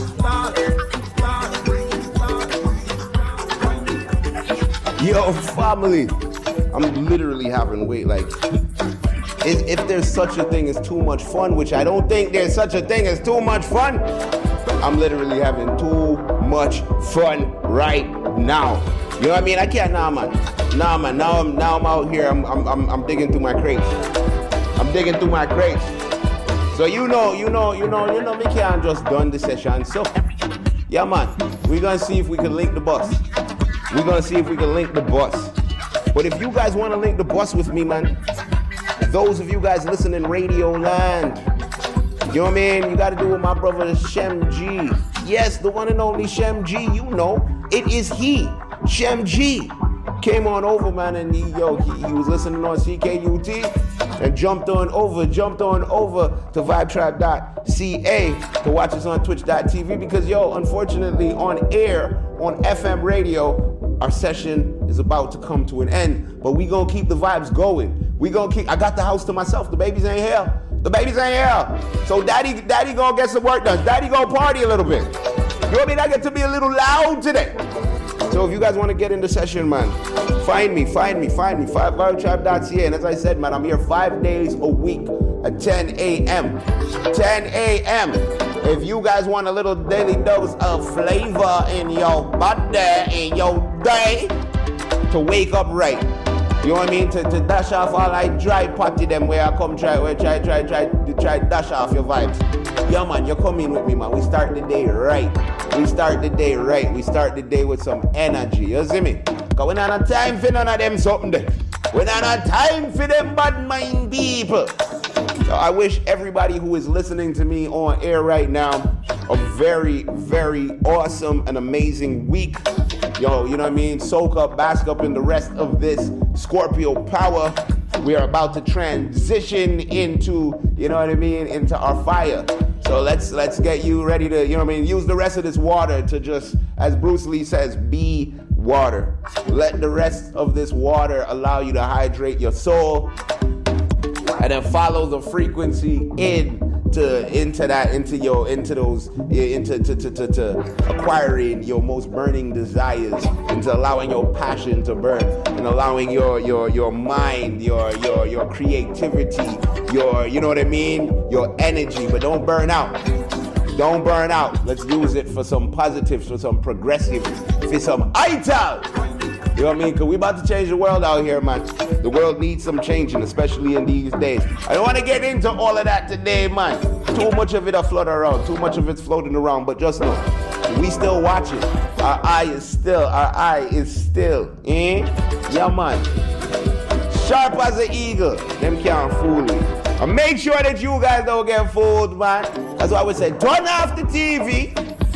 dance, dance. Yo, family, I'm literally having wait like. If, if there's such a thing as too much fun, which I don't think there's such a thing as too much fun, I'm literally having too much fun right now. You know what I mean? I can't, nah, man. Nah, man. Now I'm now I'm out here. I'm I'm I'm, I'm digging through my crates. I'm digging through my crates. So you know, you know, you know, you know, we can't just done the session. So, yeah, man, we're gonna see if we can link the bus. We're gonna see if we can link the bus. But if you guys want to link the bus with me, man, those of you guys listening Radio Land, you know what I mean? You got to do with my brother Shem G. Yes, the one and only Shem G. You know, it is he, Shem G. Came on over, man, and he, yo, he, he was listening on C K U T and jumped on over, jumped on over to vibe tribe dot c a to watch us on twitch dot t v because, yo, unfortunately, on air, on F M radio, our session is about to come to an end, but we gonna keep the vibes going. We gonna keep, I got the house to myself. The babies ain't here. The babies ain't here. So daddy, daddy gonna get some work done. Daddy gonna party a little bit. You know what I mean? I get to be a little loud today. So if you guys want to get in the session, man, find me, find me, find me, vibe tribe dot c a. And as I said, man, I'm here five days a week at ten a.m. ten a.m. If you guys want a little daily dose of flavor in your body, in your day, to wake up right. You know what I mean? To, to dash off all like dry potty them where I come try, where try, try, try, try dash off your vibes. Yeah, man, you come in with me, man. We start the day right. We start the day right. We start the day with some energy. You see me? Cause we not have time for none of them something there. We not have time for them bad mind people. So I wish everybody who is listening to me on air right now a very, very awesome and amazing week. Yo, you know what I mean? Soak up, bask up in the rest of this Scorpio power. We are about to transition into, you know what I mean, into our fire. So let's let's get you ready to, you know what I mean, use the rest of this water to just, as Bruce Lee says, be water. Let the rest of this water allow you to hydrate your soul. And then follow the frequency in to into that into your into those into to, to, to, to acquiring your most burning desires, into allowing your passion to burn, and allowing your your your mind, your your your creativity, your, you know what I mean, your energy. But don't burn out. Don't burn out. Let's use it for some positives, for some progressive, for some ital. You know what I mean? Because we about to change the world out here, man. The world needs some changing, especially in these days. I don't want to get into all of that today, man. Too much of it are floating around. Too much of it's floating around. But just know, we still watching. Our eye is still, our eye is still. Eh? Yeah, man. Sharp as an eagle. Them can't fool me. And make sure that you guys don't get fooled, man. That's why we say, turn off the T V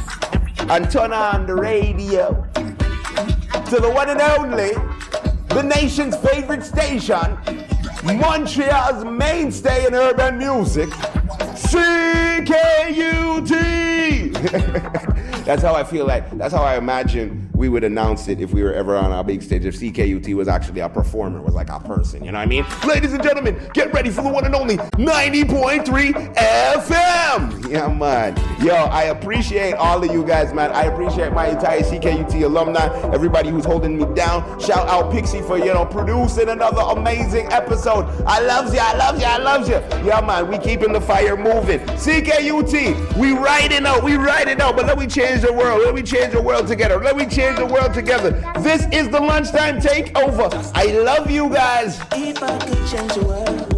and turn on the radio. To the one and only, the nation's favorite station, Montreal's mainstay in urban music, C K U T. That's how I feel like, that's how I imagine we would announce it if we were ever on our big stage, if C K U T was actually a performer, was like a person, you know what I mean? Ladies and gentlemen, get ready for the one and only ninety point three F M. Yeah, man. Yo, I appreciate all of you guys, man. I appreciate my entire C K U T alumni, everybody who's holding me down. Shout out Pixie for, you know, producing another amazing episode. I loves you, I loves you, I loves you. Yeah, man, we keeping the fire moving. C K U T, we riding out, we riding out, but let me change the world. Let me change the world together. Let me change the world together. This is the lunchtime takeover. I love you guys. If I could change the world,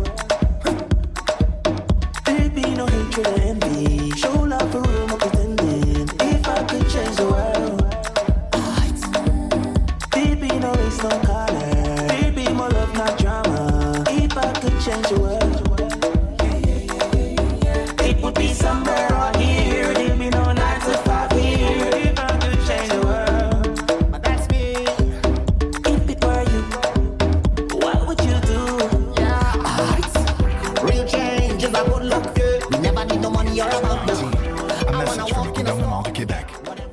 there'd be no hatred or envy. Show love for real, no pretending. If I could change the world, there'd be no race, no color. There'd be more love, not drama. If I could change the world, it would be somewhere on here. There'd be no nine to five here. If I could change the world, but that's me. If it were you, what would you do? Yeah, alright. Real change is a good luck. We never need no money or a bug. A message from the government of Quebec.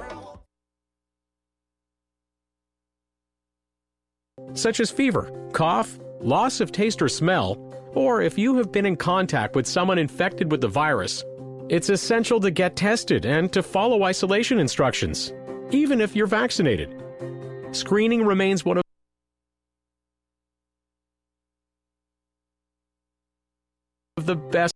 Such as fever, cough, loss of taste or smell, or if you have been in contact with someone infected with the virus, it's essential to get tested and to follow isolation instructions, even if you're vaccinated. Screening remains one of the best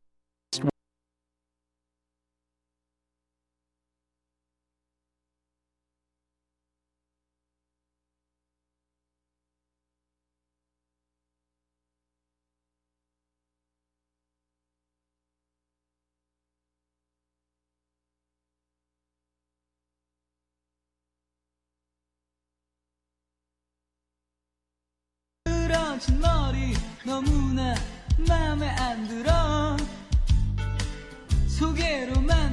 펴진 머리 너무나 마음에 안 들어 소개로만